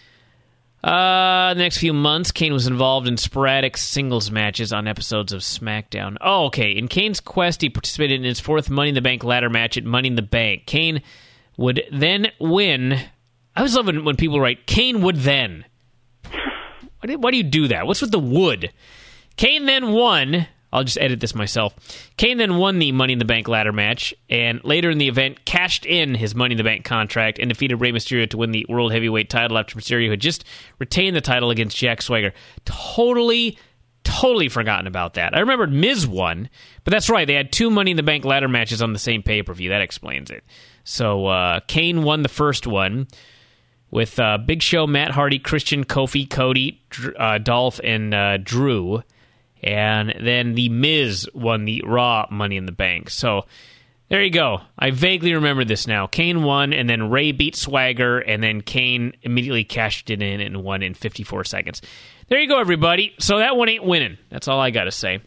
Uh, the next few months, Kane was involved in sporadic singles matches on episodes of SmackDown. Oh, okay. In Kane's quest, he participated in his fourth Money in the Bank ladder match at Money in the Bank. Kane would then win. I always love when people write, Kane would then. Why do, why do you do that? What's with the would? Kane then won. I'll just edit this myself. Kane then won the Money in the Bank ladder match, and later in the event cashed in his Money in the Bank contract and defeated Rey Mysterio to win the World Heavyweight title after Mysterio had just retained the title against Jack Swagger. Totally, totally forgotten about that. I remembered Miz won, but that's right. They had two Money in the Bank ladder matches on the same pay-per-view. That explains it. So uh, Kane won the first one with uh, Big Show, Matt Hardy, Christian, Kofi, Cody, uh, Dolph, and uh, Drew. And then The Miz won the Raw Money in the Bank. So there you go. I vaguely remember this now. Kane won, and then Ray beat Swagger, and then Kane immediately cashed it in and won in fifty-four seconds. There you go, everybody. So that one ain't winning. That's all I got to say.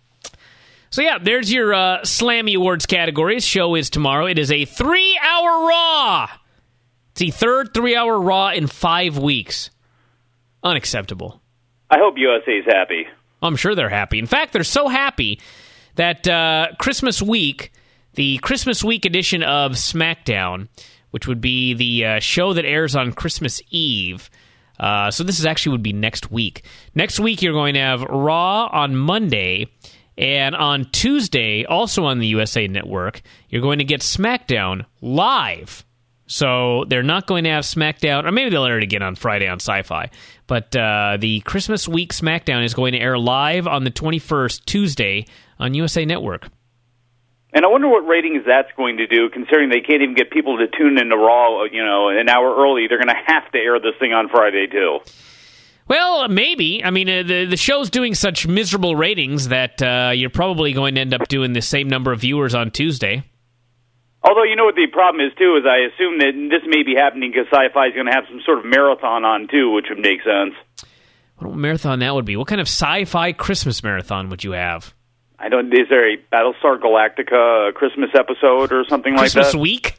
So yeah, there's your uh, Slammy Awards categories. Show is tomorrow. It is a three-hour Raw. It's the third three-hour Raw in five weeks. Unacceptable. I hope U S A is happy. I'm sure they're happy. In fact, they're so happy that uh, Christmas week, the Christmas week edition of SmackDown, which would be the uh, show that airs on Christmas Eve. Uh, so this is actually would be next week. Next week, you're going to have Raw on Monday, and on Tuesday, also on the U S A Network, you're going to get SmackDown live. So they're not going to have SmackDown, or maybe they'll air it again on Friday on Sci-Fi. But uh, the Christmas week SmackDown is going to air live on the twenty-first, Tuesday, on U S A Network. And I wonder what ratings that's going to do, considering they can't even get people to tune into Raw, you know, an hour early. They're going to have to air this thing on Friday, too. Well, maybe. I mean, uh, the, the show's doing such miserable ratings that uh, you're probably going to end up doing the same number of viewers on Tuesday. Although, you know what the problem is, too, is I assume that this may be happening because Sci-Fi is going to have some sort of marathon on, too, which would make sense. What a marathon that would be. What kind of Sci-Fi Christmas marathon would you have? I don't. Is there a Battlestar Galactica Christmas episode or something Christmas like that? Christmas week?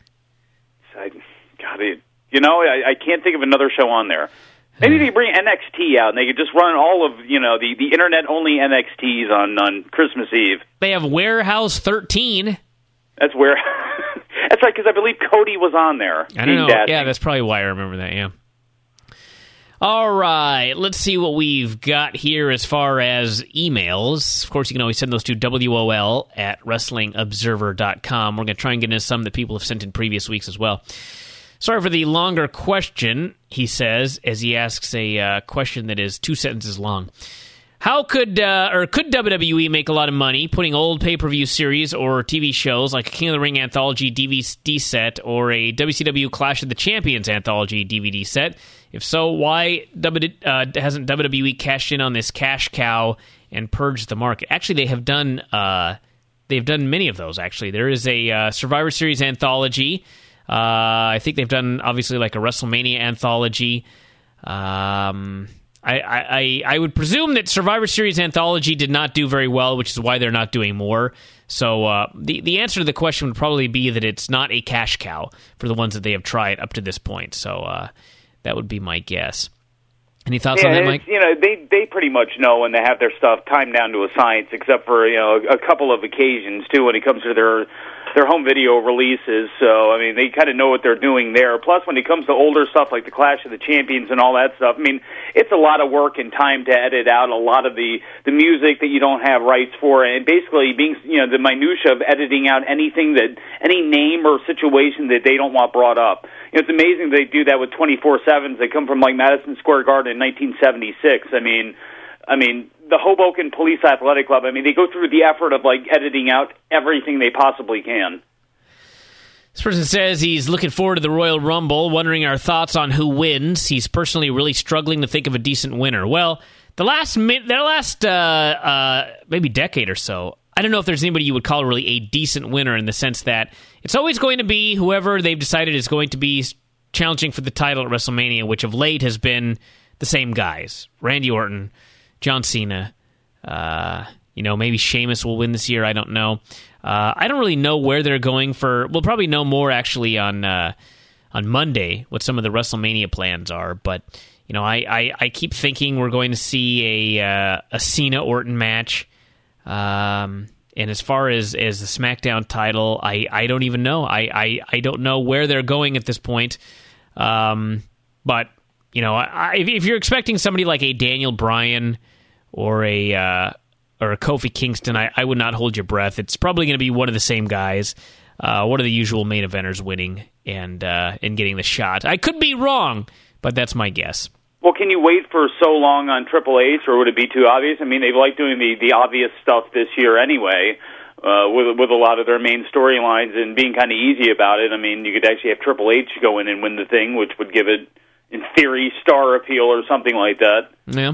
I, God, it, you know, I, I can't think of another show on there. Maybe they bring N X T out and they could just run all of, you know, the, the internet-only N X Ts on, on Christmas Eve. They have Warehouse thirteen. That's where... That's right, because I believe Cody was on there. I don't know. Dancing. Yeah, that's probably why I remember that, yeah. All right, let's see what we've got here as far as emails. Of course, you can always send those to W O L at wrestling observer dot com. We're going to try and get into some that people have sent in previous weeks as well. Sorry for the longer question, he says, as he asks a uh, question that is two sentences long. How could uh, or could W W E make a lot of money putting old pay-per-view series or T V shows like a King of the Ring anthology D V D set or a W C W Clash of the Champions anthology D V D set? If so, why w, uh, hasn't W W E cashed in on this cash cow and purged the market? Actually, they have done uh, they've done many of those. Actually, there is a uh, Survivor Series anthology. Uh, I think they've done obviously like a WrestleMania anthology. Um, I, I, I would presume that Survivor Series Anthology did not do very well, which is why they're not doing more. So uh, the, the answer to the question would probably be that it's not a cash cow for the ones that they have tried up to this point. So uh, that would be my guess. Any thoughts yeah, on that, Mike? You know, they, they pretty much know when they have their stuff timed down to a science, except for, you know, a couple of occasions, too, when it comes to their their home video releases. So, I mean, they kind of know what they're doing there. Plus, when it comes to older stuff like the Clash of the Champions and all that stuff, I mean, it's a lot of work and time to edit out a lot of the, the music that you don't have rights for, and basically being, you know, the minutia of editing out anything that, any name or situation that they don't want brought up. You know, it's amazing they do that with twenty-four sevens that come from, like, Madison Square Garden in nineteen seventy-six. I mean, I mean, the Hoboken Police Athletic Club, I mean, they go through the effort of, like, editing out everything they possibly can. This person says he's looking forward to the Royal Rumble, wondering our thoughts on who wins. He's personally really struggling to think of a decent winner. Well, the last, the last uh, uh, maybe decade or so, I don't know if there's anybody you would call really a decent winner in the sense that it's always going to be whoever they've decided is going to be challenging for the title at WrestleMania, which of late has been the same guys. Randy Orton, John Cena, uh, you know, maybe Sheamus will win this year. I don't know. Uh, I don't really know where they're going for. We'll probably know more actually on uh, on Monday what some of the WrestleMania plans are. But you know, I, I, I keep thinking we're going to see a uh, a Cena Orton match. Um, and as far as, as the SmackDown title, I, I don't even know. I, I, I don't know where they're going at this point. Um, but you know, I, if you're expecting somebody like a Daniel Bryan or a uh, or a Kofi Kingston, I, I would not hold your breath. It's probably going to be one of the same guys, uh, one of the usual main eventers winning and uh, and getting the shot. I could be wrong, but that's my guess. Well, can you wait for so long on Triple H, or would it be too obvious? I mean, they like doing the, the obvious stuff this year anyway, uh, with with a lot of their main storylines and being kind of easy about it. I mean, you could actually have Triple H go in and win the thing, which would give it, in theory, star appeal or something like that. Yeah.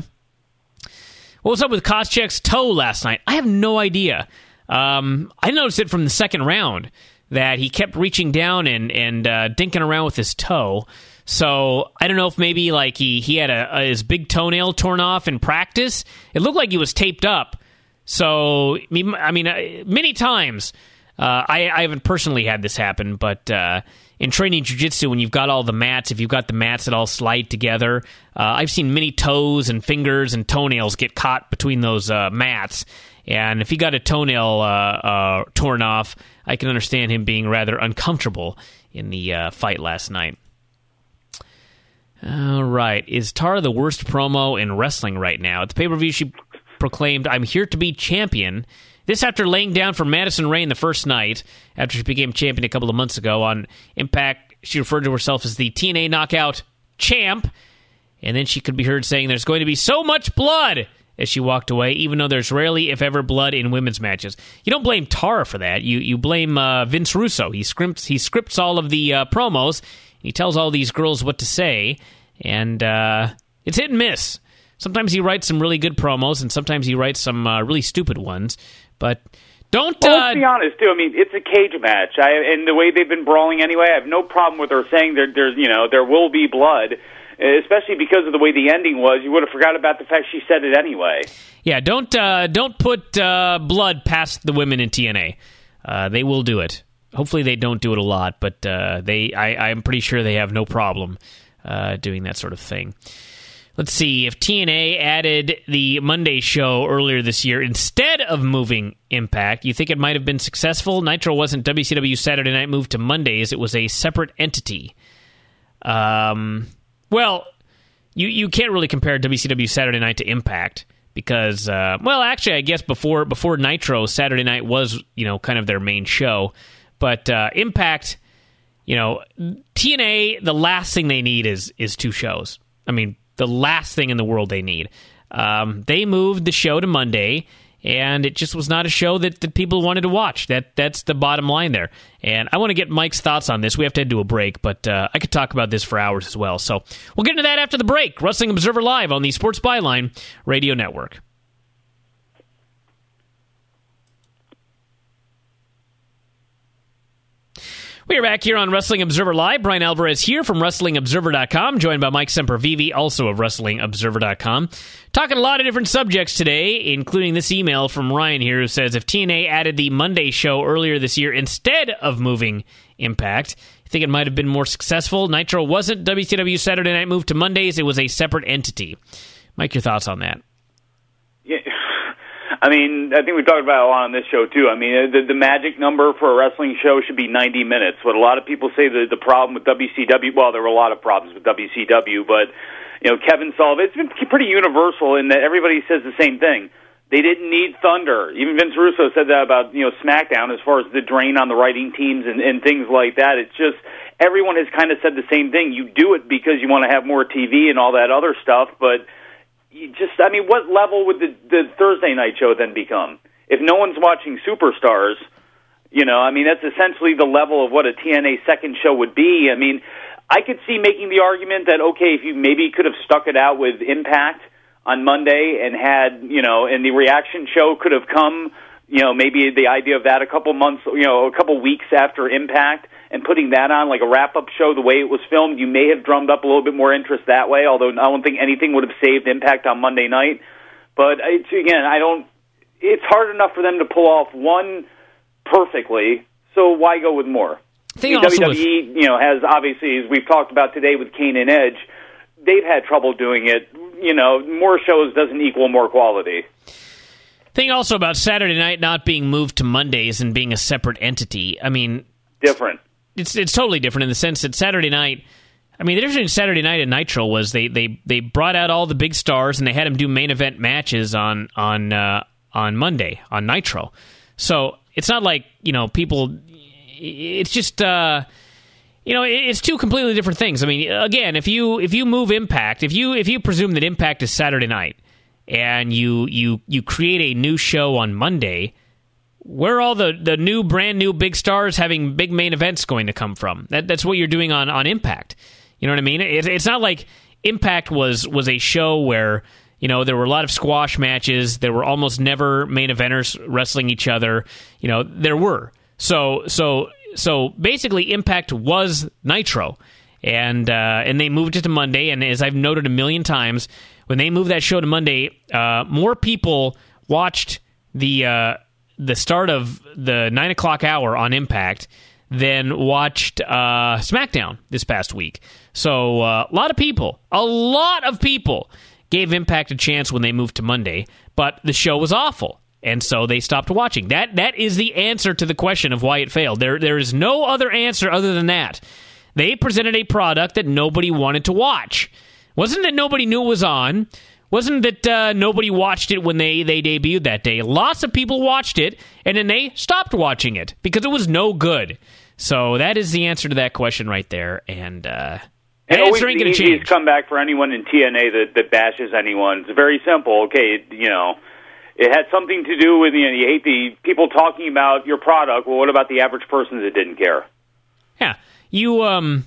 What was up with Koscheck's toe last night? I have no idea. Um, I noticed it from the second round that he kept reaching down and, and uh, dinking around with his toe. So I don't know if maybe like he, he had a, a, his big toenail torn off in practice. It looked like he was taped up. So, I mean, uh, many times, uh, I, I haven't personally had this happen, but uh, in training jiu-jitsu, when you've got all the mats, if you've got the mats that all slide together, uh, I've seen many toes and fingers and toenails get caught between those uh, mats. And if he got a toenail uh, uh, torn off, I can understand him being rather uncomfortable in the uh, fight last night. All right. Is Tara the worst promo in wrestling right now? At the pay-per-view, she proclaimed, "I'm here to be champion." This after laying down for Madison Rayne the first night, after she became champion a couple of months ago. On Impact, she referred to herself as the T N A Knockout Champ. And then she could be heard saying there's going to be so much blood as she walked away, even though there's rarely, if ever, blood in women's matches. You don't blame Tara for that. You you blame uh, Vince Russo. He scripts, he scripts all of the uh, promos. He tells all these girls what to say, and uh, it's hit and miss. Sometimes he writes some really good promos, and sometimes he writes some uh, really stupid ones. But don't... Well, uh, let's be honest, too. I mean, it's a cage match. I, and the way they've been brawling anyway, I have no problem with her saying there, there's, you know, there will be blood, especially because of the way the ending was. You would have forgot about the fact she said it anyway. Yeah, don't uh, don't put uh, blood past the women in T N A. Uh, they will do it. Hopefully they don't do it a lot, but uh, they I, I'm pretty sure they have no problem uh, doing that sort of thing. Let's see, if T N A added the Monday show earlier this year instead of moving Impact, you think it might have been successful? Nitro wasn't W C W Saturday Night moved to Mondays. It was a separate entity. Um, well, you, you can't really compare W C W Saturday Night to Impact because, uh, well, actually, I guess before before Nitro, Saturday Night was, you know, kind of their main show. But uh, Impact, you know, T N A, the last thing they need is is two shows. I mean, the last thing in the world they need. Um, they moved the show to Monday, and it just was not a show that, that people wanted to watch. That That's the bottom line there. And I want to get Mike's thoughts on this. We have to head to a break, but uh, I could talk about this for hours as well. So we'll get into that after the break. Wrestling Observer Live on the Sports Byline Radio Network. We are back here on Wrestling Observer Live. Brian Alvarez here from Wrestling Observer dot com, joined by Mike Sempervive, also of Wrestling Observer dot com. Talking a lot of different subjects today, including this email from Ryan here who says, if T N A added the Monday show earlier this year instead of moving Impact, I think it might have been more successful. Nitro wasn't W C W Saturday Night moved to Mondays. It was a separate entity. Mike, your thoughts on that? Yeah. I mean, I think we talked about it a lot on this show, too. I mean, the, the magic number for a wrestling show should be ninety minutes. What a lot of people say the, the problem with W C W, well, there were a lot of problems with W C W, but, you know, Kevin Sullivan, it's been pretty universal in that everybody says the same thing. They didn't need Thunder. Even Vince Russo said that about, you know, SmackDown as far as the drain on the writing teams and, and things like that. It's just, everyone has kind of said the same thing. You do it because you want to have more T V and all that other stuff, but you just, I mean, what level would the, the Thursday night show then become? If no one's watching Superstars, you know, I mean, that's essentially the level of what a T N A second show would be. I mean, I could see making the argument that, okay, if you maybe could have stuck it out with Impact on Monday and had, you know, and the reaction show could have come, you know, maybe the idea of that a couple months, you know, a couple weeks after Impact and putting that on like a wrap-up show the way it was filmed, you may have drummed up a little bit more interest that way, although I don't think anything would have saved Impact on Monday night. But, it's, again, I don't, it's hard enough for them to pull off one perfectly, so why go with more? I mean, W W E, with... you know, has obviously, as we've talked about today with Kane and Edge, they've had trouble doing it. You know, more shows doesn't equal more quality. Thing also about Saturday night not being moved to Mondays and being a separate entity. I mean, different. It's it's totally different in the sense that Saturday night. I mean, the difference between Saturday night and Nitro was they they, they brought out all the big stars and they had them do main event matches on on uh, on Monday on Nitro. So it's not like, you know, people. It's just. Uh, You know, it's two completely different things. I mean, again, if you if you move Impact, if you if you presume that Impact is Saturday night, and you you you create a new show on Monday, where are all the, the new brand new big stars having big main events going to come from? That that's what you're doing on, on Impact. You know what I mean? It, it's not like Impact was was a show where, you know, there were a lot of squash matches. There were almost never main eventers wrestling each other. You know, there were so so. So basically, Impact was Nitro, and uh, and they moved it to Monday. And as I've noted a million times, when they moved that show to Monday, uh, more people watched the uh, the start of the nine o'clock hour on Impact than watched uh, SmackDown this past week. So uh, a lot of people, a lot of people gave Impact a chance when they moved to Monday, but the show was awful. And so they stopped watching. That that is the answer to the question of why it failed. There there is no other answer other than that. They presented a product that nobody wanted to watch. Wasn't that nobody knew it was on. Wasn't that uh, nobody watched it when they, they debuted that day. Lots of people watched it, and then they stopped watching it because it was no good. So that is the answer to that question right there. And uh, and answer ain't going to change. It's comeback for anyone in T N A that, that bashes anyone. It's very simple. Okay, you know. It had something to do with, you know, you hate the people talking about your product. Well, what about the average person that didn't care? Yeah. You, um,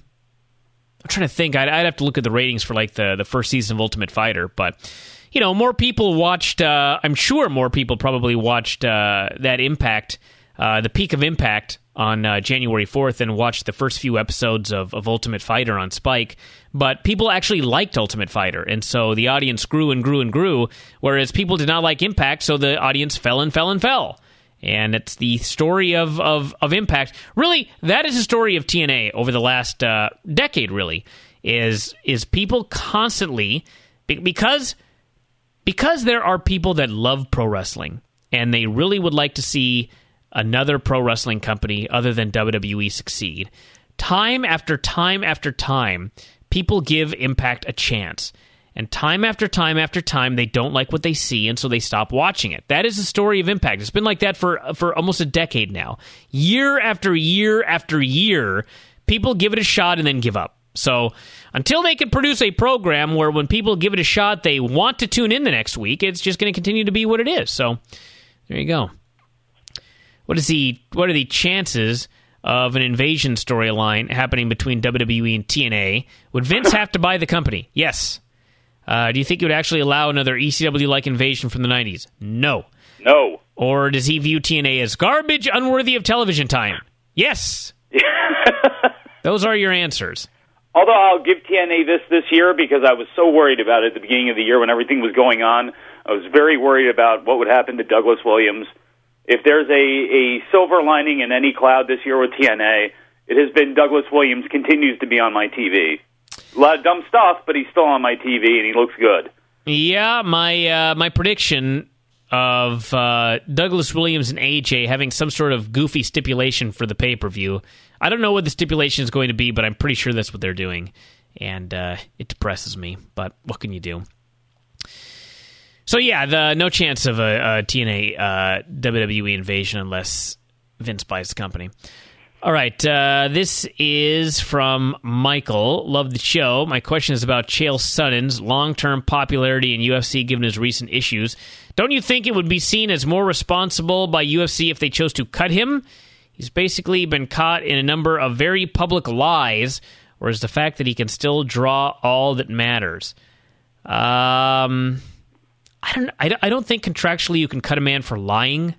I'm trying to think. I'd, I'd have to look at the ratings for, like, the, the first season of Ultimate Fighter. But, you know, more people watched, uh, I'm sure more people probably watched uh, that Impact, uh, the peak of Impact on uh, January fourth and watched the first few episodes of, of Ultimate Fighter on Spike. But people actually liked Ultimate Fighter, and so the audience grew and grew and grew, whereas people did not like Impact, so the audience fell and fell and fell. And it's the story of, of, of Impact. Really, that is the story of T N A over the last uh, decade, really, is is people constantly, because, because there are people that love pro wrestling, and they really would like to see another pro wrestling company other than W W E succeed. Time after time after time, people give Impact a chance. And time after time after time, they don't like what they see, and so they stop watching it. That is the story of Impact. It's been like that for for almost a decade now. Year after year after year, people give it a shot and then give up. So until they can produce a program where when people give it a shot, they want to tune in the next week, it's just going to continue to be what it is. So there you go. What is the what are the chances of an invasion storyline happening between W W E and T N A? Would Vince have to buy the company? Yes. Uh, do you think he would actually allow another E C W-like invasion from the nineties? No. No. Or does he view T N A as garbage, unworthy of television time? Yes. Those are your answers. Although I'll give T N A this this year because I was so worried about it at the beginning of the year when everything was going on. I was very worried about what would happen to Douglas Williams. If there's a, a silver lining in any cloud this year with T N A, it has been Douglas Williams continues to be on my T V. A lot of dumb stuff, but he's still on my T V, and he looks good. Yeah, my uh, my prediction of uh, Douglas Williams and A J having some sort of goofy stipulation for the pay-per-view. I don't know what the stipulation is going to be, but I'm pretty sure that's what they're doing. And uh, it depresses me, but what can you do? So yeah, the no chance of a, a T N A uh, W W E invasion unless Vince buys the company. All right, uh, this is from Michael. Love the show. My question is about Chael Sonnen's long-term popularity in U F C given his recent issues. Don't you think it would be seen as more responsible by U F C if they chose to cut him? He's basically been caught in a number of very public lies, or is the fact that he can still draw all that matters? Um, I don't. I don't think contractually you can cut a man for lying.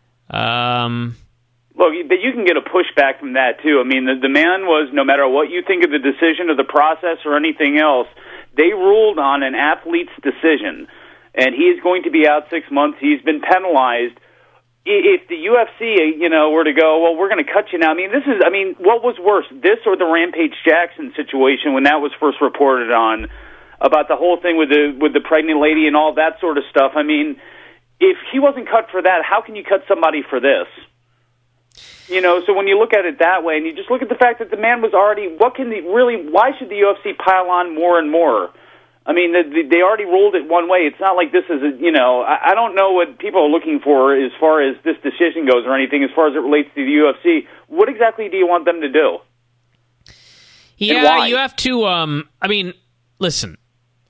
Um. Look, but you can get a pushback from that, too. I mean, the, the man was, no matter what you think of the decision or the process or anything else, they ruled on an athlete's decision, and he is going to be out six months. He's been penalized. If the U F C, you know, were to go, well, we're going to cut you now. I mean, this is, I mean, what was worse, this or the Rampage Jackson situation when that was first reported on about the whole thing with the with the pregnant lady and all that sort of stuff? I mean, if he wasn't cut for that, how can you cut somebody for this? You know, so when you look at it that way, and you just look at the fact that the man was already, what can the, really, why should the U F C pile on more and more? I mean, the, they already ruled it one way. It's not like this is, a, you know, I, I don't know what people are looking for as far as this decision goes or anything as far as it relates to the U F C. What exactly do you want them to do? Yeah, you have to, um, I mean, listen,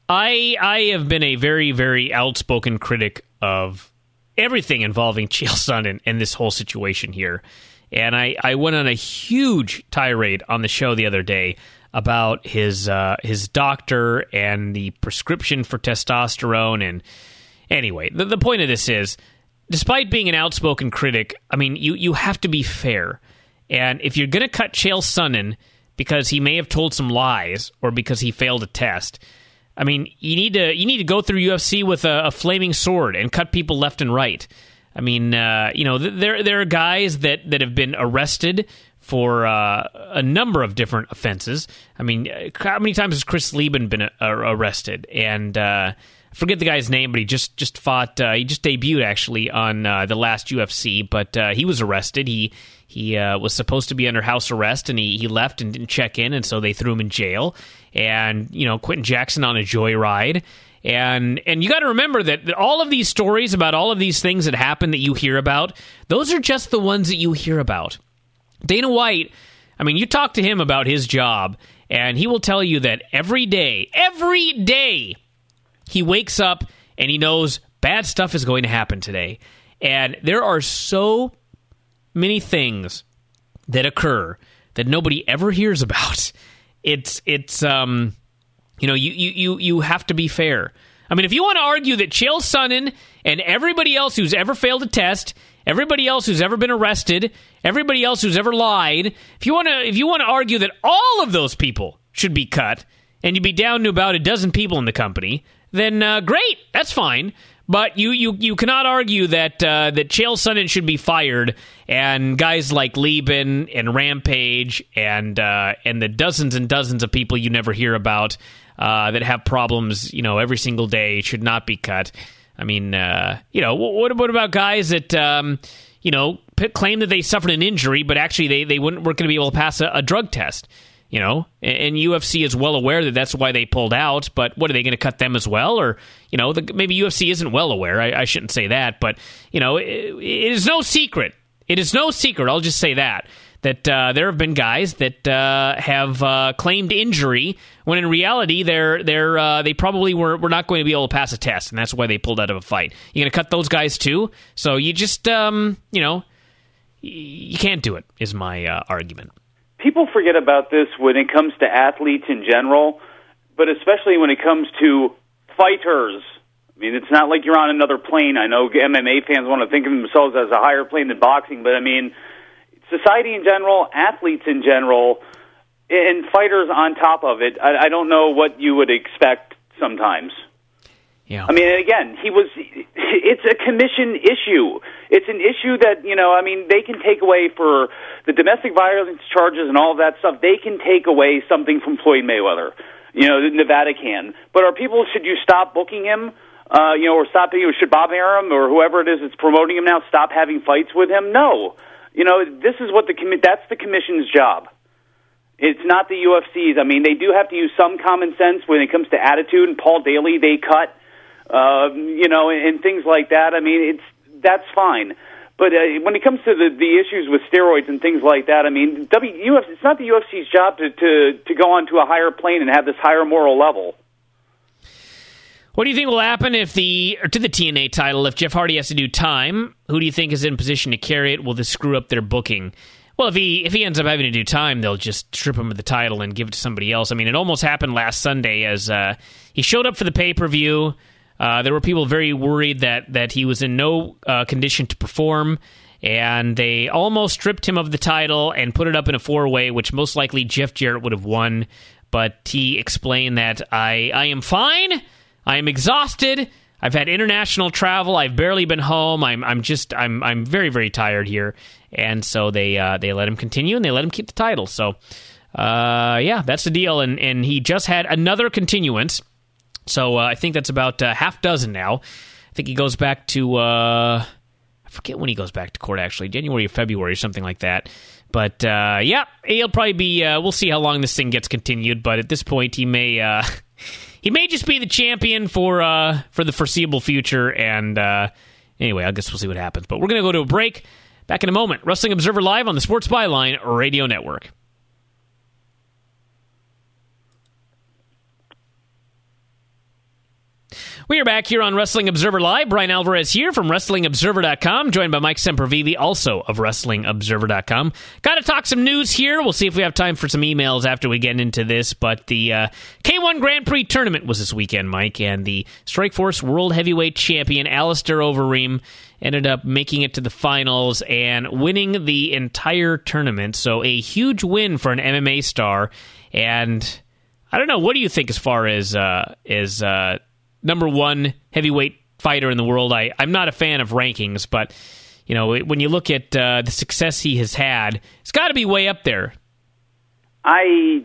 I I have been a very, very outspoken critic of everything involving Chael Sonnen and this whole situation here. And I, I went on a huge tirade on the show the other day about his uh, his doctor and the prescription for testosterone. And anyway, the, the point of this is, despite being an outspoken critic, I mean, you, you have to be fair. And if you're going to cut Chael Sonnen because he may have told some lies or because he failed a test, I mean, you need to you need to go through U F C with a, a flaming sword and cut people left and right. I mean, uh, you know, there there are guys that, that have been arrested for uh, a number of different offenses. I mean, how many times has Chris Lieben been uh, arrested? And uh, I forget the guy's name, but he just just fought. Uh, he just debuted actually on uh, the last U F C, but uh, he was arrested. He he uh, was supposed to be under house arrest, and he he left and didn't check in, and so they threw him in jail. And you know, Quentin Jackson on a joyride. And and you got to remember that, that all of these stories about all of these things that happen that you hear about, those are just the ones that you hear about. Dana White, I mean, you talk to him about his job, and he will tell you that every day, every day, he wakes up and he knows bad stuff is going to happen today. And there are so many things that occur that nobody ever hears about. It's, it's, um... You know, you, you, you, you have to be fair. I mean, if you want to argue that Chael Sonnen and everybody else who's ever failed a test, everybody else who's ever been arrested, everybody else who's ever lied, if you want to if you want to argue that all of those people should be cut and you'd be down to about a dozen people in the company, then uh, great, that's fine. But you, you, you cannot argue that uh, that Chael Sonnen should be fired, and guys like Lieben and Rampage and uh, and the dozens and dozens of people you never hear about uh, that have problems, you know, every single day should not be cut. I mean, uh, you know, what what about guys that um, you know p- claim that they suffered an injury, but actually they they wouldn't weren't going to be able to pass a, a drug test? You know, and U F C is well aware that that's why they pulled out, but what, are they going to cut them as well? Or, you know, the, maybe U F C isn't well aware. I, I shouldn't say that, but, you know, it, it is no secret. It is no secret, I'll just say that, that uh, there have been guys that uh, have uh, claimed injury when in reality they're, they're, uh, they probably were, were not going to be able to pass a test, and that's why they pulled out of a fight. You're going to cut those guys too? So you just, um, you know, you can't do it, is my uh, argument. People forget about this when it comes to athletes in general, but especially when it comes to fighters. I mean, it's not like you're on another plane. I know M M A fans want to think of themselves as a higher plane than boxing, but I mean, society in general, athletes in general, and fighters on top of it, I, I don't know what you would expect sometimes. Yeah. I mean, again, he was, it's a commission issue. It's an issue that, you know, I mean, they can take away for the domestic violence charges and all of that stuff. They can take away something from Floyd Mayweather. You know, Nevada can. But are people, should you stop booking him? Uh, you know, or stop, you know, should Bob Arum or whoever it is that's promoting him now stop having fights with him? No. You know, this is what the commi- that's the commission's job. It's not the U F C's. I mean, they do have to use some common sense when it comes to attitude, and Paul Daly they cut, uh, you know, and, and things like that. I mean, it's that's fine. But uh, when it comes to the, the issues with steroids and things like that, I mean, W, U F C, it's not the U F C's job to, to, to go on to a higher plane and have this higher moral level. What do you think will happen if the or to the T N A title if Jeff Hardy has to do time? Who do you think is in position to carry it? Will this screw up their booking? Well, if he if he ends up having to do time, they'll just strip him of the title and give it to somebody else. I mean, it almost happened last Sunday as uh, he showed up for the pay-per-view. Uh, there were people very worried that, that he was in no uh, condition to perform, and they almost stripped him of the title and put it up in a four-way, which most likely Jeff Jarrett would have won. But he explained that I, I am fine. I am exhausted. I've had international travel. I've barely been home. I'm I'm just I'm I'm very very tired here, and so they uh, they let him continue and they let him keep the title. So uh, yeah, that's the deal. And and he just had another continuance. So uh, I think that's about a half dozen now. I think he goes back to uh, I forget when he goes back to court. Actually, January or February or something like that. But uh, yeah, he'll probably be. Uh, we'll see how long this thing gets continued. But at this point, he may. Uh, He may just be the champion for uh, for the foreseeable future, and uh, anyway, I guess we'll see what happens. But we're going to go to a break. Back in a moment. Wrestling Observer Live on the Sports Byline Radio Network. We are back here on Wrestling Observer Live. Brian Alvarez here from Wrestling Observer dot com, joined by Mike Sempervive, also of Wrestling Observer dot com. Got to talk some news here. We'll see if we have time for some emails after we get into this. But the uh, K one Grand Prix tournament was this weekend, Mike, and the Strikeforce World Heavyweight Champion Alistair Overeem ended up making it to the finals and winning the entire tournament. So a huge win for an M M A star. And I don't know, what do you think as far as uh, as uh, number one heavyweight fighter in the world? I, I'm not a fan of rankings, but you know, when you look at uh, the success he has had, it's got to be way up there. I,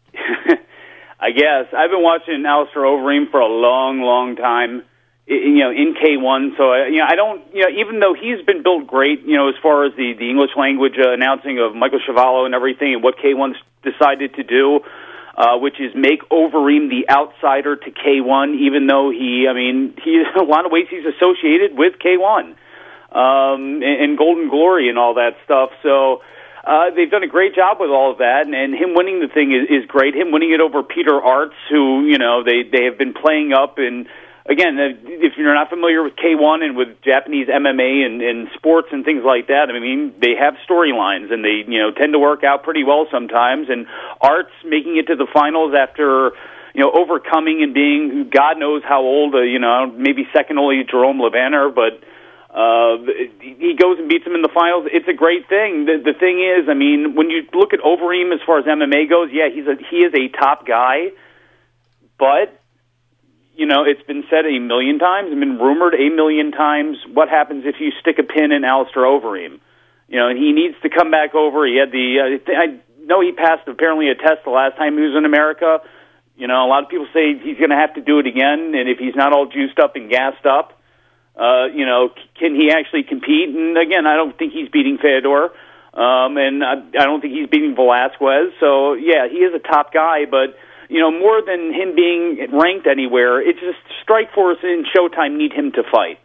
I guess I've been watching Alistair Overeem for a long, long time. You know, in K one, so I, you know, I don't. You know, even though he's been built great, you know, as far as the the English language uh, announcing of Michael Schiavello and everything, and what K one's decided to do. Uh, which is make Overeem the outsider to K one, even though he, I mean, he, in a lot of ways he's associated with K one, um, and, and Golden Glory and all that stuff. So, uh, they've done a great job with all of that, and, and him winning the thing is, is great. Him winning it over Peter Arts, who, you know, they, they have been playing up. And again, if you're not familiar with K one and with Japanese M M A and, and sports and things like that, I mean, they have storylines and they, you know, tend to work out pretty well sometimes. And Arts making it to the finals after, you know, overcoming and being God knows how old, uh, you know, maybe second only to Jerome Levanter, but uh, he goes and beats him in the finals. It's a great thing. The, the thing is, I mean, when you look at Overeem as far as M M A goes, yeah, he's a, he is a top guy, but you know, it's been said a million times and been rumored a million times what happens if you stick a pin in Alistair Overeem. You know, and he needs to come back over. He had the, uh, I know he passed apparently a test the last time he was in America. You know, a lot of people say he's going to have to do it again, and if he's not all juiced up and gassed up, uh, you know, can he actually compete? And again, I don't think he's beating Fedor, um, and I, I don't think he's beating Velasquez. So, yeah, he is a top guy, but you know, more than him being ranked anywhere, it's just Strikeforce and Showtime need him to fight.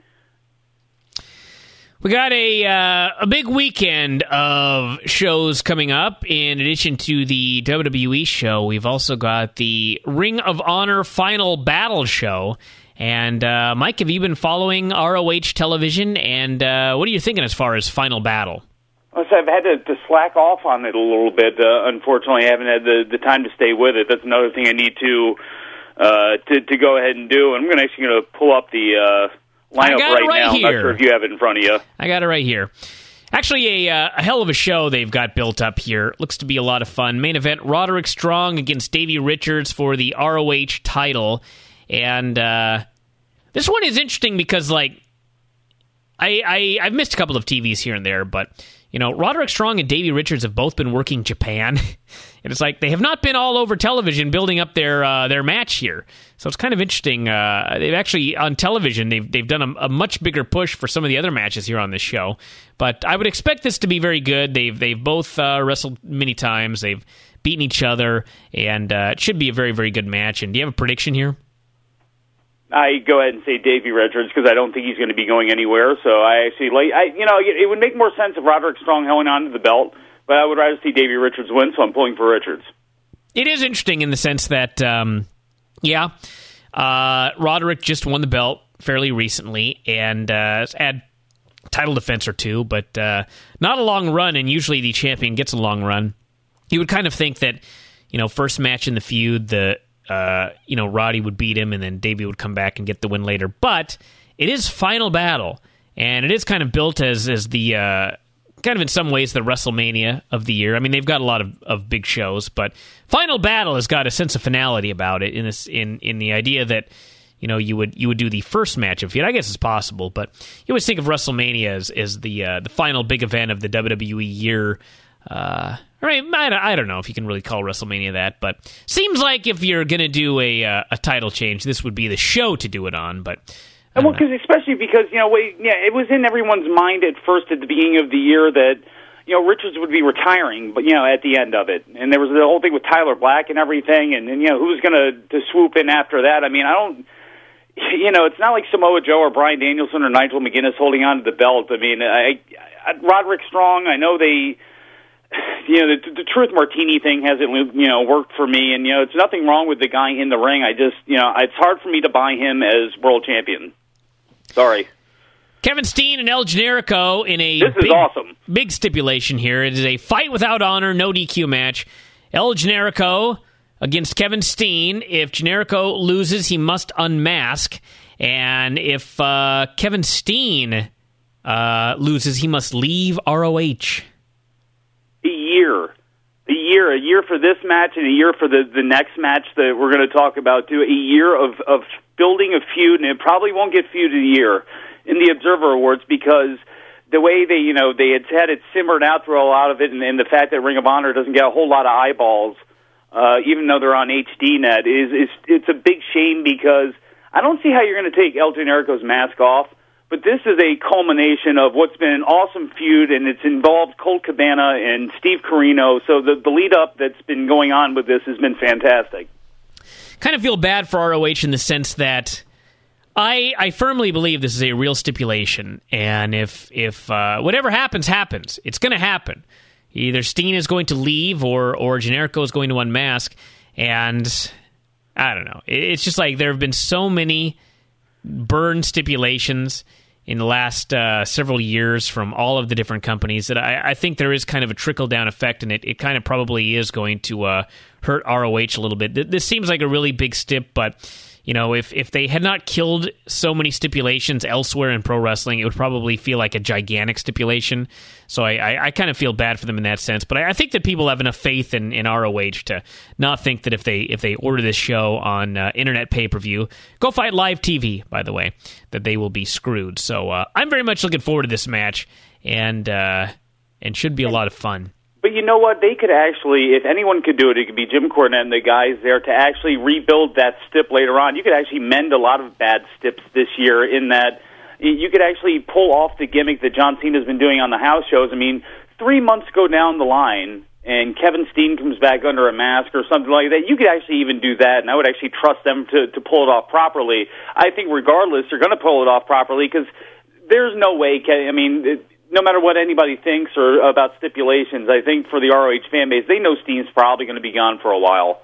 We got a uh, a big weekend of shows coming up. In addition to the W W E show, we've also got the Ring of Honor Final Battle show. And uh, Mike, have you been following R O H television? And uh, what are you thinking as far as Final Battle? So I've had to, to slack off on it a little bit. Uh, unfortunately, I haven't had the, the time to stay with it. That's another thing I need to uh, to, to go ahead and do. And I'm gonna actually going to pull up the uh, lineup right, right now. Here. I'm not sure if you have it in front of you. I got it right here. Actually, a, uh, a hell of a show they've got built up here. Looks to be a lot of fun. Main event, Roderick Strong against Davey Richards for the R O H title. And uh, this one is interesting because, like, I, I, I've missed a couple of T Vs here and there, but you know, Roderick Strong and Davey Richards have both been working Japan, And it's like they have not been all over television building up their uh, their match here. So it's kind of interesting. Uh, they've actually, on television, they've, they've done a, a much bigger push for some of the other matches here on this show. But I would expect this to be very good. They've, they've both uh, wrestled many times. They've beaten each other. And uh, it should be a very, very good match. And do you have a prediction here? I go ahead and say Davey Richards because I don't think he's going to be going anywhere. So I actually like, I, you know, it would make more sense if Roderick Strong held on to the belt, but I would rather see Davey Richards win, so I'm pulling for Richards. It is interesting in the sense that, um, yeah, uh, Roderick just won the belt fairly recently and uh, had title defense or two, but uh, not a long run, and usually the champion gets a long run. You would kind of think that, you know, first match in the feud, the Uh, you know, Roddy would beat him, and then Davey would come back and get the win later. But it is Final Battle, and it is kind of built as as the uh, kind of in some ways the WrestleMania of the year. I mean, they've got a lot of, of big shows, but Final Battle has got a sense of finality about it in this in in the idea that, you know, you would you would do the first match of feud. I guess it's possible, but you always think of WrestleMania as as the uh, the final big event of the W W E year. Uh, I mean, I don't, I don't know if you can really call WrestleMania that, but seems like if you're going to do a uh, a title change, this would be the show to do it on. But well, because especially because you know, we, yeah, it was in everyone's mind at first at the beginning of the year that you know Richards would be retiring, but you know at the end of it, and there was the whole thing with Tyler Black and everything, and, and you know who's going to to swoop in after that? I mean, I don't. You know, it's not like Samoa Joe or Bryan Danielson or Nigel McGuinness holding on to the belt. I mean, I, I, Roderick Strong, I know they. You know, the, the Truth Martini thing hasn't, you know, worked for me, and, you know, it's nothing wrong with the guy in the ring. I just, you know, it's hard for me to buy him as world champion. Sorry. Kevin Steen and El Generico in a this is big, awesome. big stipulation here. It is a fight without honor, no D Q match. El Generico against Kevin Steen. If Generico loses, he must unmask. And if uh, Kevin Steen uh, loses, he must leave R O H. A year. A year. A year for this match and a year for the, the next match that we're going to talk about, too. A year of, of building a feud, and it probably won't get feud of the year in the Observer Awards because the way they, you know, they had had it simmered out through a lot of it, and, and the fact that Ring of Honor doesn't get a whole lot of eyeballs, uh, even though they're on H D net, is, is it's a big shame because I don't see how you're going to take El Generico's mask off. But this is a culmination of what's been an awesome feud, and it's involved Colt Cabana and Steve Corino. So the, the lead-up that's been going on with this has been fantastic. Kind of feel bad for R O H in the sense that I I firmly believe this is a real stipulation, and if if uh, whatever happens, happens. It's going to happen. Either Steen is going to leave or, or Generico is going to unmask, and I don't know. It's just like there have been so many burn stipulations in the last uh, several years from all of the different companies that I, I think there is kind of a trickle-down effect, and it, it kind of probably is going to uh, hurt R O H a little bit. This seems like a really big stip, but you know, if, if they had not killed so many stipulations elsewhere in pro wrestling, it would probably feel like a gigantic stipulation. So I, I, I kind of feel bad for them in that sense. But I, I think that people have enough faith in, in R O H to not think that if they if they order this show on uh, internet pay-per-view, Go Fight Live T V, by the way, that they will be screwed. So uh, I'm very much looking forward to this match, and uh, and should be a lot of fun. But you know what? They could actually, if anyone could do it, it could be Jim Cornette and the guys there to actually rebuild that stip later on. You could actually mend a lot of bad stips this year in that you could actually pull off the gimmick that John Cena's been doing on the house shows. I mean, three months go down the line and Kevin Steen comes back under a mask or something like that, you could actually even do that, and I would actually trust them to, to pull it off properly. I think regardless, they're going to pull it off properly because there's no way, I mean... It, no matter what anybody thinks or about stipulations, I think for the R O H fan base, they know Steen's probably going to be gone for a while.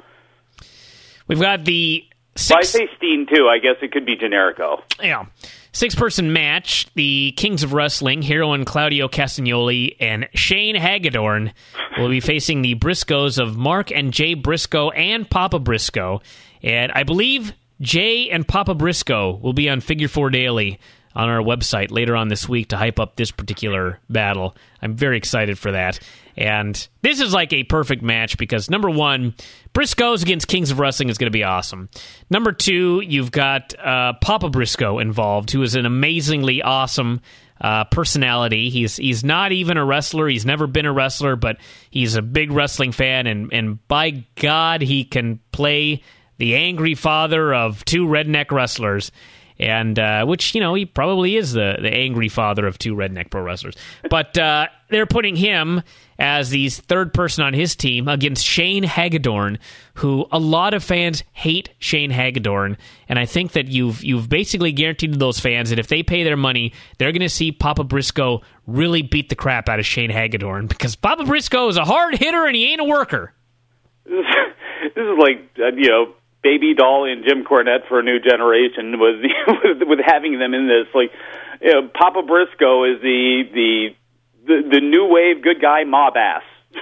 We've got the six... Well, I say Steen, too. I guess it could be Generico. Yeah. Six-person match. The Kings of Wrestling, Hero and Claudio Castagnoli, and Shane Hagedorn will be facing the Briscoes of Mark and Jay Briscoe and Papa Briscoe. And I believe Jay and Papa Briscoe will be on Figure Four Daily on our website later on this week to hype up this particular battle. I'm very excited for that. And this is like a perfect match because, number one, Briscoes against Kings of Wrestling is going to be awesome. Number two, you've got uh, Papa Briscoe involved, who is an amazingly awesome uh, personality. He's he's not even a wrestler. He's never been a wrestler, but he's a big wrestling fan, and, and by God, he can play the angry father of two redneck wrestlers. And uh, which, you know, he probably is the, the angry father of two redneck pro wrestlers. But uh, they're putting him as the third person on his team against Shane Hagedorn, who a lot of fans hate Shane Hagedorn. And I think that you've you've basically guaranteed to those fans that if they pay their money, they're going to see Papa Briscoe really beat the crap out of Shane Hagedorn, because Papa Briscoe is a hard hitter and he ain't a worker. This is like, uh, you know, Baby Doll and Jim Cornette for a new generation was with, with having them in this. Like, you know, Papa Briscoe is the the the, the new wave good guy mob ass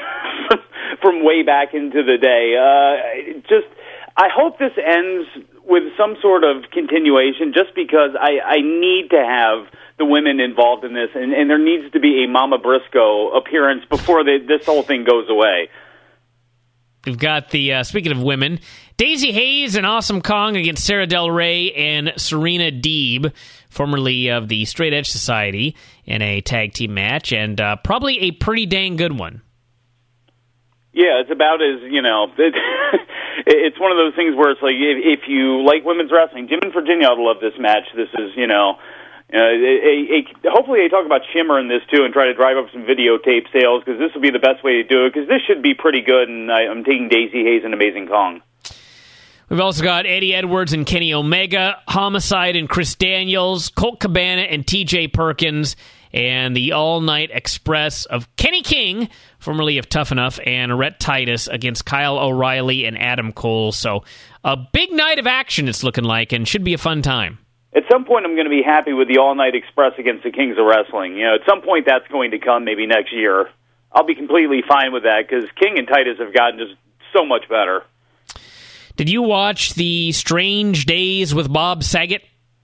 from way back into the day. Uh, just, I hope this ends with some sort of continuation, just because I, I need to have the women involved in this, and, and there needs to be a Mama Briscoe appearance before the, this whole thing goes away. We've got the, uh, speaking of women, Daisy Hayes and Awesome Kong against Sarah Del Rey and Serena Deeb, formerly of the Straight Edge Society, in a tag team match, and uh, probably a pretty dang good one. Yeah, it's about as, you know, it, it's one of those things where it's like, if, if you like women's wrestling, Jim and Virginia ought to love this match. This is, you know... Uh, a, a, hopefully they talk about Shimmer in this, too, and try to drive up some videotape sales, because this will be the best way to do it, because this should be pretty good, and I, I'm taking Daisy Hayes and Amazing Kong. We've also got Eddie Edwards and Kenny Omega, Homicide and Chris Daniels, Colt Cabana and T J Perkins, and the All Night Express of Kenny King, formerly of Tough Enough, and Rhett Titus against Kyle O'Reilly and Adam Cole. So a big night of action, it's looking like, and should be a fun time. At some point, I'm going to be happy with the All Night Express against the Kings of Wrestling. You know, at some point, that's going to come, maybe next year. I'll be completely fine with that, because King and Titus have gotten just so much better. Did you watch the Strange Days with Bob Saget?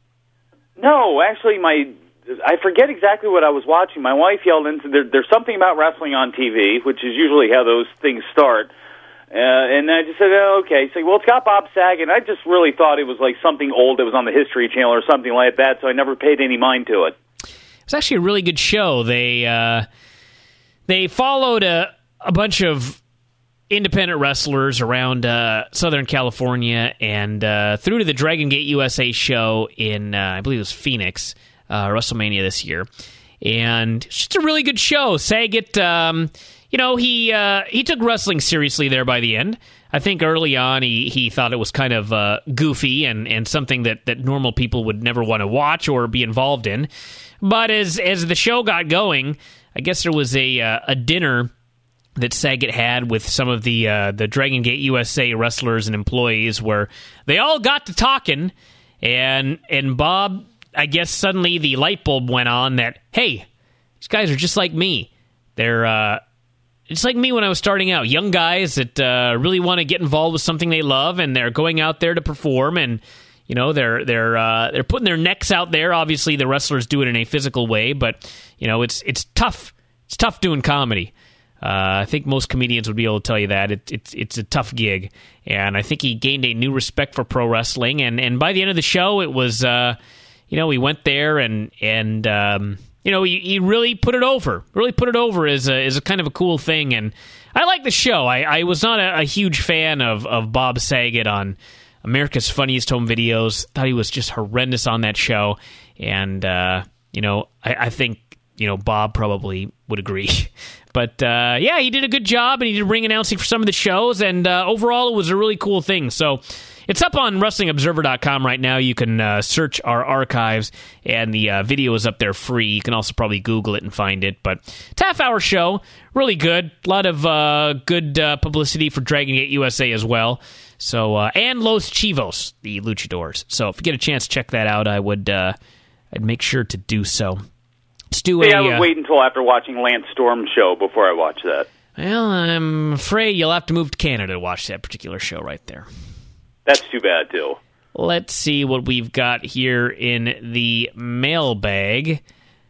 No, actually, my I forget exactly what I was watching. My wife yelled into there, there's something about wrestling on T V, which is usually how those things start. Uh, and I just said, oh, okay. So, well, it's got Bob Saget. I just really thought it was like something old that was on the History Channel or something like that, so I never paid any mind to it. It's actually a really good show. They uh, they followed a, a bunch of independent wrestlers around uh, Southern California and uh, through to the Dragon Gate U S A show in, uh, I believe it was Phoenix, uh, WrestleMania this year. And it's just a really good show. Saget... Um, You know, he uh, he took wrestling seriously there by the end. I think early on he, he thought it was kind of uh, goofy and, and something that, that normal people would never want to watch or be involved in. But as as the show got going, I guess there was a uh, a dinner that Saget had with some of the uh, the Dragon Gate U S A wrestlers and employees where they all got to talking, and and Bob, I guess suddenly the light bulb went on that, hey, these guys are just like me. They're... Uh, It's like me when I was starting out. Young guys that uh, really want to get involved with something they love, and they're going out there to perform, and you know they're they're uh, they're putting their necks out there. Obviously, the wrestlers do it in a physical way, but you know it's it's tough. It's tough doing comedy. Uh, I think most comedians would be able to tell you that it, it's it's a tough gig, and I think he gained a new respect for pro wrestling. And, and by the end of the show, it was uh, you know he went there and and. Um, You know, he, he really put it over. Really put it over as a, as a kind of a cool thing. And I like the show. I, I was not a, a huge fan of, of Bob Saget on America's Funniest Home Videos. Thought he was just horrendous on that show. And, uh, you know, I, I think, you know, Bob probably would agree. But, uh, yeah, he did a good job, and he did ring announcing for some of the shows. And uh, overall, it was a really cool thing. So... It's up on Wrestling Observer dot com right now. You can uh, search our archives, and the uh, video is up there free. You can also probably Google it and find it. But it's a half-hour show, really good. A lot of uh, good uh, publicity for Dragon Gate U S A as well. So uh, and Los Chivos, the Luchadors. So if you get a chance to check that out, I would uh, I'd make sure to do so. Let's do hey, a, I would uh, wait until after watching Lance Storm's show before I watch that. Well, I'm afraid you'll have to move to Canada to watch that particular show right there. That's too bad, too. Let's see what we've got here in the mailbag.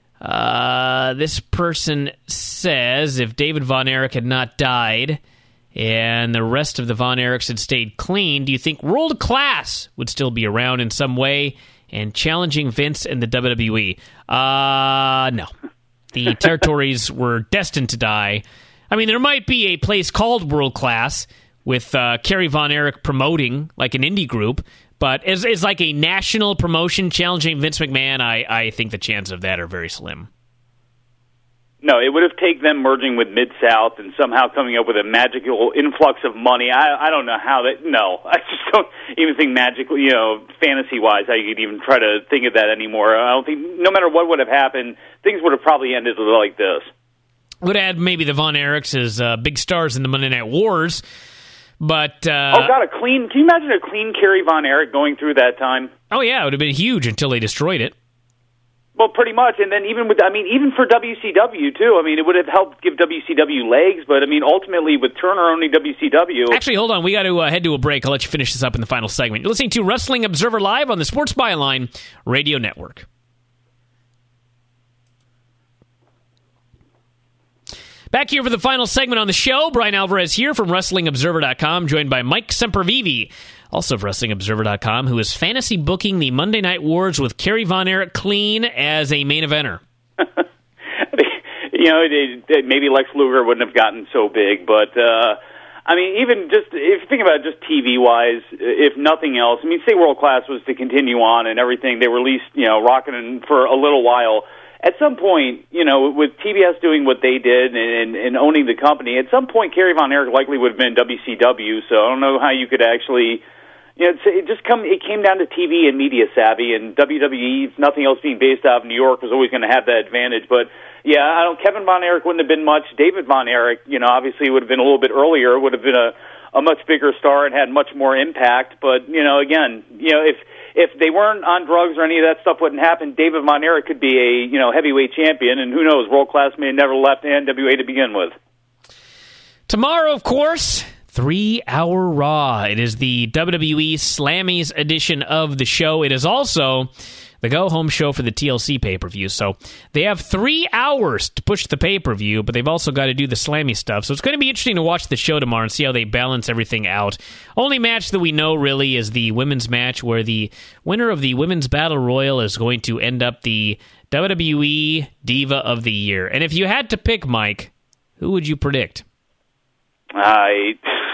Uh, this person says, if David Von Erich had not died and the rest of the Von Erichs had stayed clean, do you think World Class would still be around in some way? and challenging Vince and the W W E. Uh, no. The territories were destined to die. I mean, there might be a place called World Class with uh, Kerry Von Erich promoting like an indie group, but as, as like a national promotion challenging Vince McMahon, I, I think the chances of that are very slim. No, it would have taken them merging with Mid-South and somehow coming up with a magical influx of money. I, I don't know how that... No, I just don't even think magically, you know, fantasy-wise, how you could even try to think of that anymore. I don't think... No matter what would have happened, things would have probably ended like this. Would add maybe the Von Erichs as uh, big stars in the Monday Night Wars, but... Uh, oh, God, a clean... Can you imagine a clean Kerry Von Erich going through that time? Oh, yeah, it would have been huge until they destroyed it. Well, pretty much, and then even with, I mean, even for W C W, too, I mean, it would have helped give W C W legs, but, I mean, ultimately, with Turner owning W C W... Actually, hold on, we got to uh, head to a break. I'll let you finish this up in the final segment. You're listening to Wrestling Observer Live on the Sports Byline Radio Network. Back here for the final segment on the show. Brian Alvarez here from Wrestling Observer dot com, joined by Mike Sempervive, also of Wrestling Observer dot com, who is fantasy booking the Monday Night Wars with Kerry Von Erich clean as a main eventer. You know, it, it, maybe Lex Luger wouldn't have gotten so big, but, uh, I mean, even just, if you think about it just T V-wise, if nothing else, I mean, say World Class was to continue on and everything, they were at least, you know, rocking for a little while. At some point, you know, with T B S doing what they did and, and owning the company, at some point, Kerry Von Erich likely would have been W C W, so I don't know how you could actually... You know, it just come. It came down to T V and media savvy, and W W E, nothing else being based out of New York, was always going to have that advantage. But yeah, I don't. Kevin Von Erich wouldn't have been much. David Von Erich, you know, obviously would have been a little bit earlier. Would have been a, a much bigger star and had much more impact. But you know, again, you know, if if they weren't on drugs or any of that stuff wouldn't happen, David Von Erich could be a you know heavyweight champion, and who knows, World Class may have never left N W A to begin with. Tomorrow, of course. Three-hour Raw. It is the W W E Slammies edition of the show. It is also the go-home show for the T L C pay-per-view. So they have three hours to push the pay-per-view, but they've also got to do the Slammy stuff. So it's going to be interesting to watch the show tomorrow and see how they balance everything out. Only match that we know, really, is the women's match, where the winner of the Women's Battle Royal is going to end up the W W E Diva of the Year. And if you had to pick, Mike, who would you predict? I...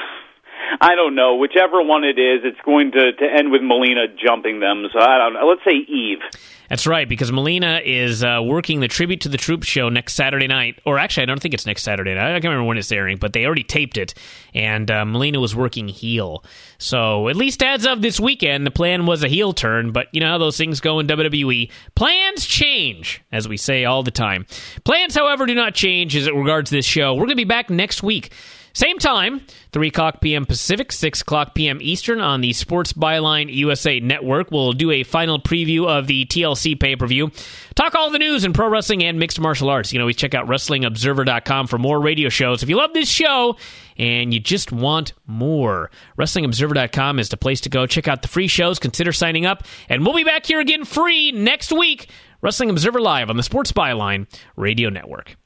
I don't know. Whichever one it is, it's going to, to end with Melina jumping them. So I don't know. Let's say Eve. That's right, because Melina is uh, working the Tribute to the Troops show next Saturday night. Or actually, I don't think it's next Saturday night. I can't remember when it's airing, but they already taped it. And uh, Melina was working heel. So at least as of this weekend, the plan was a heel turn. But you know how those things go in W W E. Plans change, as we say all the time. Plans, however, do not change as it regards this show. We're going to be back next week. Same time, three o'clock p.m. Pacific, six o'clock p.m. Eastern on the Sports Byline U S A Network. We'll do a final preview of the T L C pay-per-view. Talk all the news in pro wrestling and mixed martial arts. You can always check out Wrestling Observer dot com for more radio shows. If you love this show and you just want more, Wrestling Observer dot com is the place to go. Check out the free shows. Consider signing up. And we'll be back here again free next week. Wrestling Observer Live on the Sports Byline Radio Network.